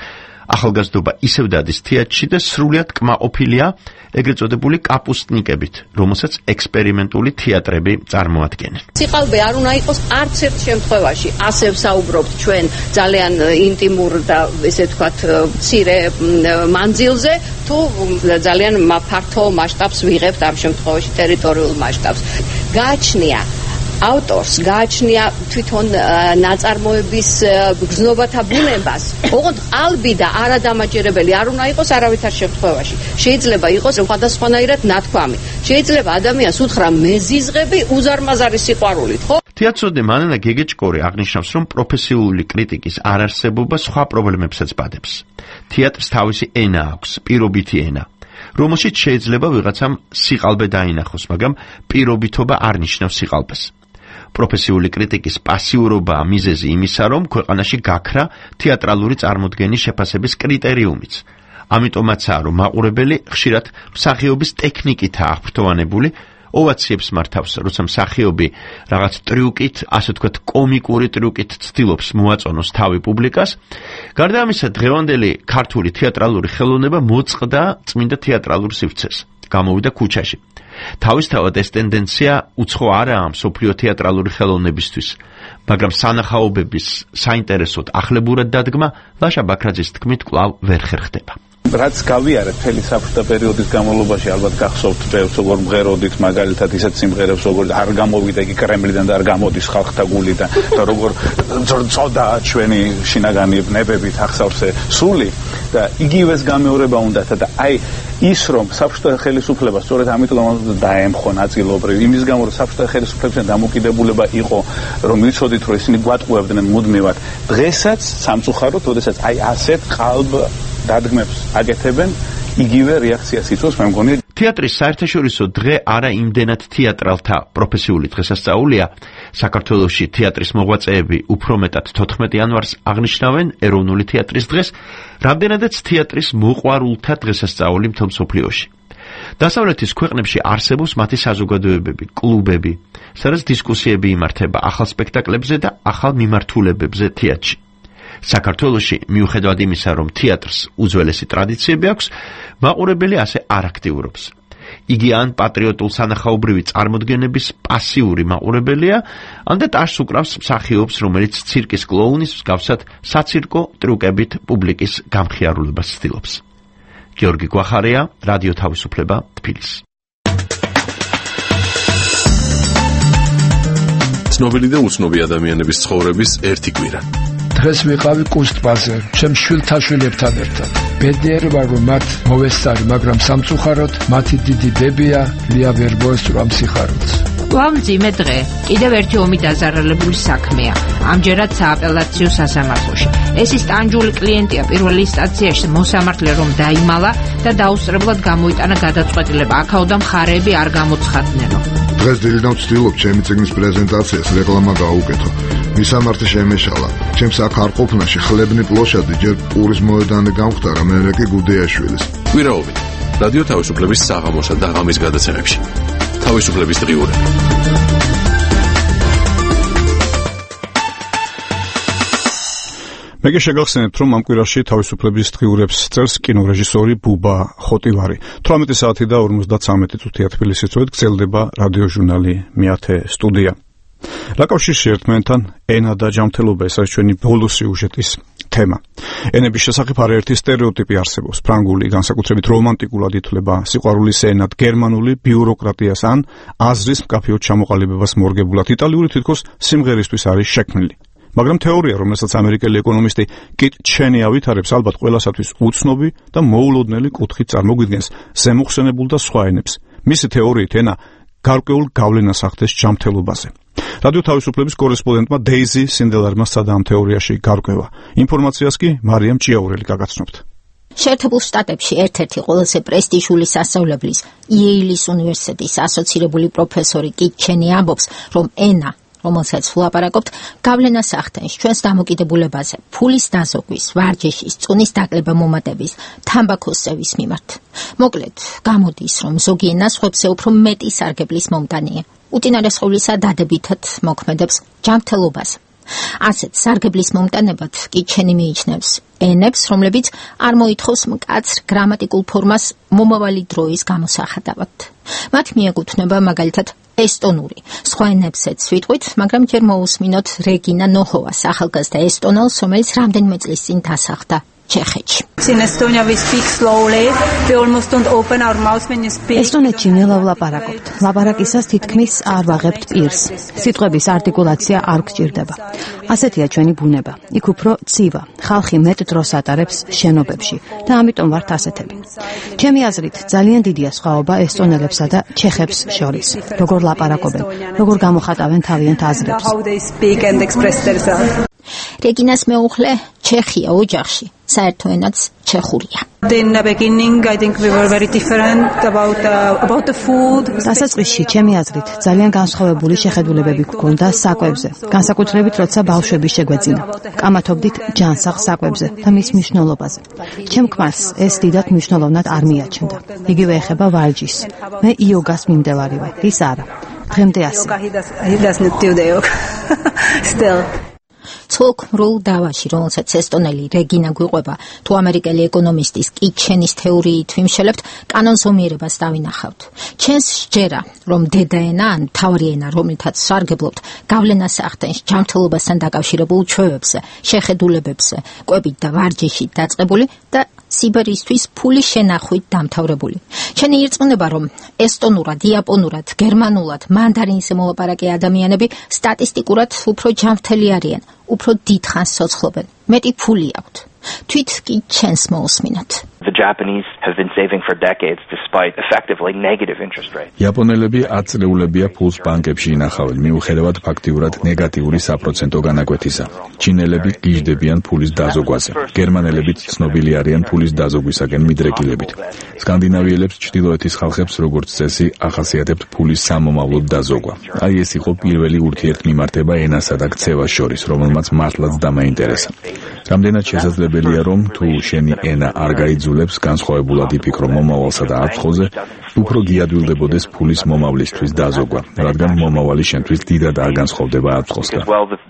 ახალგაზრდობა ისევ დადის თეატრში და სრულიად კმაყოფილია ეგრეთ წოდებული კაპუსტნიკებით, რომელსაც ექსპერიმენტული თეატრები წარმოადგენენ. სიყალბე არ უნდა იყოს არც ერთ შემთხვევაში. ასე ვსაუბრობთ ჩვენ ძალიან ინტიმურ და ესე ვთქვათ მცირე მანძილზე, თუ ძალიან ფართო მასშტაბს ვიღებთ ამ შემთხვევაში ტერიტორიულ მასშტაბს. გააჩნია ავტორს, გააჩნია თვითონ ნაწარმოების გრძნობათა ბუნებას. ოღონდ ყალბი და არადამაჯერებელი არ უნდა იყოს არავითარ შემთხვევაში. შეიძლება იყოს სხვადასხვანაირად ნათქვამი. შეიძლება ადამიანს უთხრა მეზიზღები უზარმაზარი სიყვარულით, ხო? თეატროდე მანანა გეგეჭკორი აღნიშნავს, რომ პროფესიული კრიტიკის არარსებობა სხვა პრობლემებსაც ბადებს. თეატრს თავისი ენა აქვს, პირობითი ენა, რომელშიც შეიძლება ვიღაცამ სიყალბე დაინახოს, მაგრამ პირობითობა არ ნიშნავს სიყალბეს. პროფესიული კრიტიკის პასიურობაა მიზეზი იმისა, რომ ქვეყანაში გაქრა თეატრალური წარმოდგენის შეფასების კრიტერიუმიც. ამიტომაცაა, რომ მაყურებელი ხშირად მსახიობის ტექნიკითაა აღფრთოვანებული, ოვაციებს მართავს, როცა მსახიობი რაღაც ტრიუკით, ასე ვთქვათ, კომიკური ტრიუკით ცდილობს მოაწონოს თავი პუბლიკას. გარდა ამისა, დღევანდელი ქართული თეატრალური ხელოვნება მოწყდა წმინდა თეატრალურ სივრცეს. გამოვიდა ქუჩაში. თავისთავად ეს ტენდენცია უცხო არაა მსოფლიო თეატრალური ხელოვნებისთვის, მაგრამ სანახაობების საინტერესოდ ახლებურად დადგმა ლაშა ბაქრაძის თქმით კვლავ ვერ ხერხდება. რაც გავიარეთ მთელი საბჭოთა პერიოდის განმავლობაში, ალბათ გახსოვთ ბევრს, როგორ მღეროდით, მაგალითად ისეთ სიმღერებს, როგორ არ გამოვიდა იგი კრემლიდან და არ გამოდის ხალხთა გულიდან და როგორ წოდა ჩვენი შინაგანი ნებებით ახსავსე სული და იგივეს გამეორება უნდათ და აი ის რომ საბჭოთა ხელისუფლება სწორედ ამიტომ დაემხო ნაწილობრივ იმის გამო რომ საბჭოთა ხელისუფლებისგან დამოკიდებულება იყო რომ ვიცოდით რომ ისინი გვატყუებდნენ მუდმივად დღესაც სამწუხაროდ ოდესაც აი ასეთ ყალბ დადგმებს აკეთებენ იგივე რეაქციას იწვევს მე მგონი თეატრის საერთაშორისო დღე არა იმდენად თეატრალთა პროფესიული დღესასწაულია საქართველოში თეატრის მოღვაწეები უფრო მეტად 14 იანვარს აღნიშნავენ ეროვნული თეატრის დღეს რამდენადაც თეატრის მოყვარულთა დღესასწაული მთელ მსოფლიოში დასავლეთის ქვეყნებში არსებობს მათი საზოგადოებები კლუბები სადაც დისკუსიები იმართება ახალ სპექტაკლებზე და ახალ მიმართულებებზე თეატრში საქართველოში მიუხედავად იმისა, რომ თეატრს უძველესი ტრადიციები აქვს, მაყურებელი ასე არ აქტიურობს. იგი ან პატრიოტულ სანახაობრივი წარმოდგენების პასიური მაყურებელია, ან და ტაშს უკრავს მსახიობს, რომელიც ცირკის კლოუნის მსგავსად საცირკო ტრიუკებით პუბლიკის გამხიარულებას ცდილობს. გიორგი გვახარია, რადიო თავისუფლება, თბილისი. ცნობილი და უცნობი ადამიანების ცხოვრების ერთი კვირა. დღეს ვიყავი კუსტბაზე, ჩემ შვილთაშვილებთან ერთად. ბედნიერი ვარ, რომ მათ მოვესწარი, მაგრამ სამწუხაროდ მათი დიდი დებია ლია ვერ მოესწრო სიხარულს. მძიმე დღე, კიდევ ერთი ომი დაზარალებული საქმეა. ამჯერად სააპელაციო სასამართლოში. ეს ის ტანჯული კლიენტია პირველ ინსტანციაში მოსამართლე რომ დაიმალა და დაუსწრებლად გამოიტანა გადაწყვეტილება. აქაოდან მხარეები არ გამოცხადნენო. დღეს დილიდან ვცდილობ ჩემი წიგნის პრეზენტაციას რეკლამა გაუკეთო. მისამართი შემეშალა. ჩემს აქ არ ყოფნაში ხლებნი პლოშადი ჯერ პურის მოედანი გამختარა, მერე კი გუდეაშვილის. კვირაობით რადიო თავისუფლების საღამოსა და ღამის გადაცემებში. თავისუფლების დღიურები. მეგე შეგახსენებთ, რომ ამ კვირაში თავისუფლების დღიურებს წერს კინორეჟისორი ბუბა ხოტივარი. 18 საათი და 53 წუთია თბილისის წვეთ გრძელდება რადიოჟურნალი მეათე სტუდია. რა კავშირში ერთმანეთთან ენა და ჯანმრთელობა ეს არის ჩვენი ბოლო სიუჟეტის თემა. ენების შესახებ არაერთი სტერეოტიპი არსებობს. ფრანგული განსაკუთრებით რომანტიკულად ითვლება სიყვარულის ენად, გერმანული ბიუროკრატიას ან აზრის მკაფიოდ ჩამოყალიბებას მორგებულად, იტალიური თითქოს სიმღერისთვის არის შექმნილი. მაგრამ თეორია, რომელსაც ამერიკელი ეკონომისტი კიტ ჩენი ავითარებს, ალბათ ყველასათვის უცნობი და მოულოდნელი კუთხით წარმოგვიდგენს ზემოხსენებულ და სხვა ენებს. მისი თეორიით ენა გარკვეულ გავლენას ახდენს ჯანმრთელობაზე. რადიო თავისუფლების კორესპონდენტმა დეიზი სინდელარმა სცადა ამ თეორიაში გარკვევა. ინფორმაციას კი მარიამ ჭიაურელი გაგაცნობთ. შეერთებულ შტატებში ერთ-ერთი ყველაზე პრესტიჟული სასწავლებლის იეილის უნივერსიტეტის ასოცირებული პროფესორი კიტ ჩენი ამბობს, რომ ენა რომელსაც ვლაპარაკობთ, გავლენას ახდენს ჩვენს დამოკიდებულებაზე, ფულის დაზოგვის, ვარჯიშის, წუნის დაკლება მომატების, თამბაქოს წევის მიმართ. მოკლედ, გამოდის, რომ ზოგი ენა სხვებზე უფრო მეტი სარგებლის მომტანია. უწინარესყოვლისა დადებითად მოქმედებს ჯანმრთელობაზე. ასეთ სარგებლის მომტანებად კი ჩენი მიიჩნევს ენებს, რომლებიც არ მოითხოვს მკაცრ გრამატიკულ ფორმას მომავალი დროის გამოსახატავად. მათ მიეკუთვნება მაგალითად ესტონური. სხვა ენებზეც ვიტყვით, მაგრამ ჯერ მოусმინოთ რეგინა ნოჰოვას, ახალგაზრდა ესტონელს, რომელიც რამდენიმე წლის წინ დასახლდა ჩეხეთში. ესტონეთში ნელა ვლაპარაკობთ. ლაპარაკისას თითქმის არ ვაღებთ პირს. სიტყვების არტიკულაცია არ გჭირდება. ასეთია ჩვენი ბუნება. იქ უფრო ცივა. ხალხი მეტ დროს ატარებს შენობებში და ამიტომ ვართ ასეთები. ჩემი აზრით, ძალიან დიდია სხვაობა ესტონელებსა და ჩეხებს შორის. როგორ ლაპარაკობენ, როგორ გამოხატავენ თავიანთ აზრებს. რეგინას მეუღლე ჩეხია ოჯახში, საერთო ენაც ჩეხურია. დასაწყისში ჩემი აზრით ძალიან განსხვავებული შეხედულებები გვქონდა საკვებზე, განსაკუთრებით როცა ბავშვები შეგვეძინა. კამათობდით ჯანსაღ საკვებზე და მის მნიშვნელობაზე. ჩემ ქმარს ეს დიდად მნიშვნელოვნად არ მიაჩნდა. იგივე ეხება ვარჯიშს. მე იოგას მიმდევარი ვარ, ის არა. დღემდე ასე. ცოლ-ქმრულ დავაში, რომელსაც ესტონელი რეგინა გვიყვება, თუ ამერიკელი ეკონომისტის კიტჩენის თეორიით ვიმშელებთ, კანონზომიერებას დავინახავთ. ჩვენს სჯერა, რომ დედაენა ან მთავარი ენა, რომლითაც სარგებლობთ, გავლენას ახდენს ჯანმრთელობასთან დაკავშირებულ ჩვევებზე, შეხედულებებზე, კვებით და ვარჯიშით დაწყებული და სიბერისთვის ფულის შენახვით დამთავრებული. ჩვენი ირწმუნება, რომ ესტონურად, იაპონურად, გერმანულად, მანდარინზე მოლაპარაკე ადამიანები სტატისტიკურად უფრო ჯანმრთელი არიან, უფრო დიდხანს ცოცხლობენ, მეტი ფული აქვთ. თვით კი ჩვენს მოусმინოთ. The Japanese have been saving for decades despite effectively negative interest rates. იაპონელები აწლეულებია ფულს ბანკებში ინახავენ, მიუხედავად ფაქტიურად ნეგატიური საპროცენტო განაკვეთისა. ჩინელები გიждდებიან ფულის დაზოგვაზე. გერმანელები ცნობილი არიან ფულის დაზოგვისაგან მიდრეკილებით. სკანდინავიელებს ჩრდილოეთის ხალხებს როგორც წესი ახასიათებთ ფულის სამომავლოდ დაზოგვა. აი ეს იყო პირველი ურთიერთმიმართება ენასა და ქცევას შორის, რომელმაც მართლაც დამაინტერესა. რამდენად შესაძლებელია, რომ თუ შენი ენა არ გაიძულებს, განსხვავებულად იფიქრო მომავალსა და აფრთხოზე, უფრო გიადვილდებოდეს ფულის მომავლისთვის დაზოგვა, რადგან მომავალი შენთვის დიდად არ განსხვავდება აფრთხოსგან.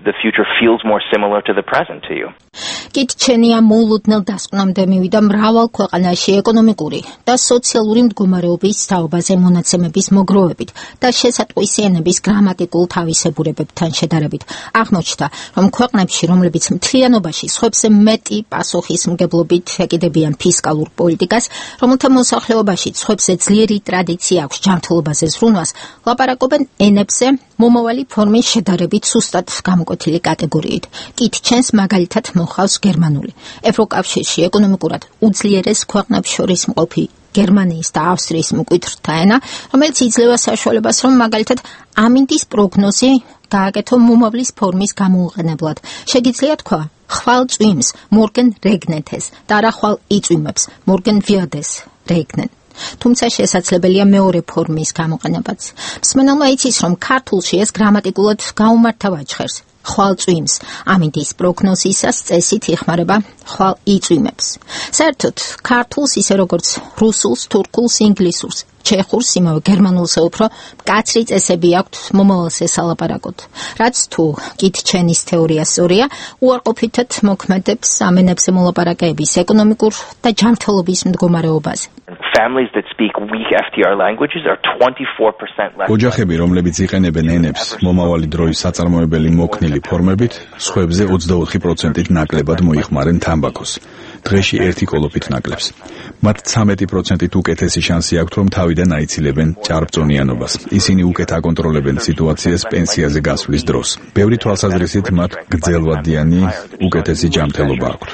კიტჩენია მოულოდნელ დასკვნამდე მივიდა მრავალ ქვეყანაში ეკონომიკური და სოციალური მდგომარეობის თაობაზე მონაცემების მოგროვებით და შესატყვის ენების გრამატიკულ თავისებურებებთან შედარებით. აღმოჩნდა, რომ ქვეყნებში, რომლებიც მთლიანობაში სხვებზე მეტი პასუხისმგებლობით ეკიდებიან ფისკალურ პოლიტიკას, რომელთა მოსახლეობაში სხვებზე ძლიერი ტრადიცია აქვს ჯანმრთელობაზე ზრუნვას, ლაპარაკობენ ენებზე მომავალი ფორმის შედარებით სუსტად გამოკვეთილი კატეგორიით. კიტჩენს მაგალითად მოხავს გერმანული. ევროკავშირში ეკონომიკურად უძლიერეს ქვეყნებს შორის მყოფი გერმანიის და ავსტრიის მკვეთრთა ენა, რომელიც იძლევა საშუალებას, რომ მაგალითად ამინდის პროგნოზი გააკეთო მომავლის ფორმის გამოუყენებლად. შეგიძლია თქვა, ხვალ წვიმს მორგენ რეგნეთეს და არა ხვალ იწვიმებს მორგენ ვიადეს რეგნენ. თუმცა შესაძლებელია მეორე ფორმის გამოყენებაც. მსმენელმა იცის, რომ ქართულში ეს გრამატიკულად გაუმართა ვაჟხერს. ხვალ წვიმს ამინდის პროგნოზისას წესით იხმარება ხვალ იწვიმებს. საერთოდ ქართულს ისე როგორც რუსულს, თურქულს, ინგლისურს, ჩეხურს, იმავე გერმანულსა უფრო მკაცრი წესები აქვთ მომავალს ესალაპარაკოთ. რაც თუ კიტჩენის თეორია სწორია, უარყოფითად მოქმედებს ამ ენებზე მოლაპარაკეების ეკონომიკურ და ჯანმრთელობის მდგომარეობაზე. Families that speak weak FTR languages are 24% less. ოჯახები, რომლებიც იყენებენ ენებს მომავალი დროის საწარმოებელი მოქნილი ფორმებით, სხვებზე 24%-ით ნაკლებად მოიხმარენ თამბაქოს. დღეში ერთი კოლოფით ნაკლებს. მათ 13%-ით უკეთესი შანსი აქვთ, რომ თავიდან აიცილებენ ჭარბწონიანობას. ისინი უკეთ აკონტროლებენ სიტუაციას პენსიაზე გასვლის დროს. ბევრი თვალსაზრისით მათ გრძელვადიანი უკეთესი ჯანმრთელობა აქვთ.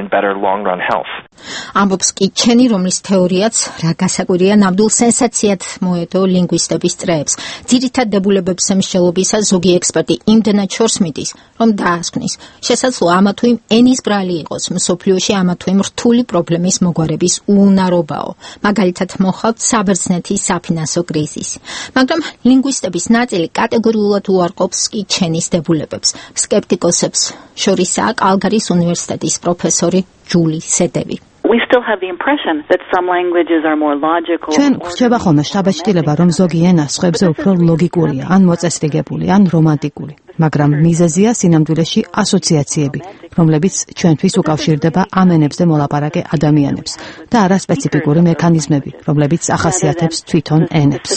ამბობს კიტჩენი, რომლის თეორიაც რა გასაკვირია ნამდვილ სენსაციად მოედო ლინგვისტების წრეებს. ძირითად დებულებებს მსჯელობისას ზოგი ექსპერტი იმდენად შორს მიდის, რომ დაასკვნის, შესაძლოა ამა თუ იმ ენის ბრალი იყოს მსოფლიოში ამა თუ იმ რთული პრობლემის მოგვარების უუნარობაო. მაგალითად მოხავთ საბერძნეთის საფინანსო კრიზისი. მაგრამ ლინგვისტების ნაწილი კატეგორიულად უარყოფს კიტჩენის დებულებებს. სკეპტიკოსებს შორისაა კალგარის უნივერსიტეტის პროფესორი ჯული სედევი. we still have the impression that some languages are more logical. ჩვენ გვხვდება ხოლმე შთაბეჭდილება, რომ ზოგი ენა სხვებზე უფრო ლოგიკურია, ან მოწესრიგებული, ან რომანტიკული. მაგრამ მიზეზია სინამდვილეში ასოციაციები, რომლებიც ჩვენთვის უკავშირდება ამ ენებზე მოლაპარაკე ადამიანებს და არა სპეციფიკური მექანიზმები, რომლებიც ახასიათებს თვითონ ენებს.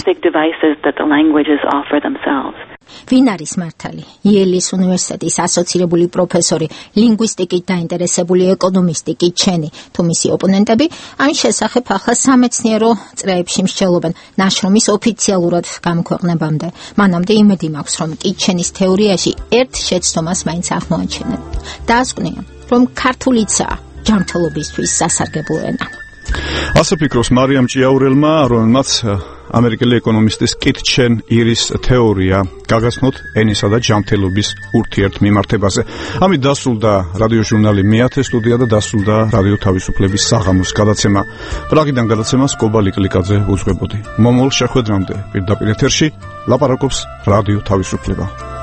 ვინ არის მართალი? იელის უნივერსიტეტის ასოცირებული პროფესორი, ლინგვისტიკით დაინტერესებული ეკონომისტი კი ჩენი, თუ მისი ოპონენტები ამ შესახებ ახლა სამეცნიერო წრეებში მსჯელობენ ნაშრომის ოფიციალურად გამოქვეყნებამდე. მანამდე იმედი მაქვს, რომ კი ჩენის თეორიაში ერთ შეცდომას მაინც აღმოაჩენენ. დაასკვნიან, რომ ქართულიცაა ჯანმრთელობისთვის სასარგებლო ენა. ასე ფიქრობს მარიამ ჭიაურელმა, რომელმაც ამერიკელი ეკონომისტის კით ჩენ ირის თეორია გაგაცნოთ ენისა და ჯანმრთელობის ურთიერთმიმართებაზე. ამით დასრულდა რადიოჟურნალი მეათე სტუდია და დასრულდა რადიო თავისუფლების საღამოს გადაცემა. პრაღიდან გადაცემას კობალი კლიკაძე უძღვებოდი. მომავალ შეხვედრამდე პირდაპირ ეთერში ლაპარაკობს რადიო თავისუფლება.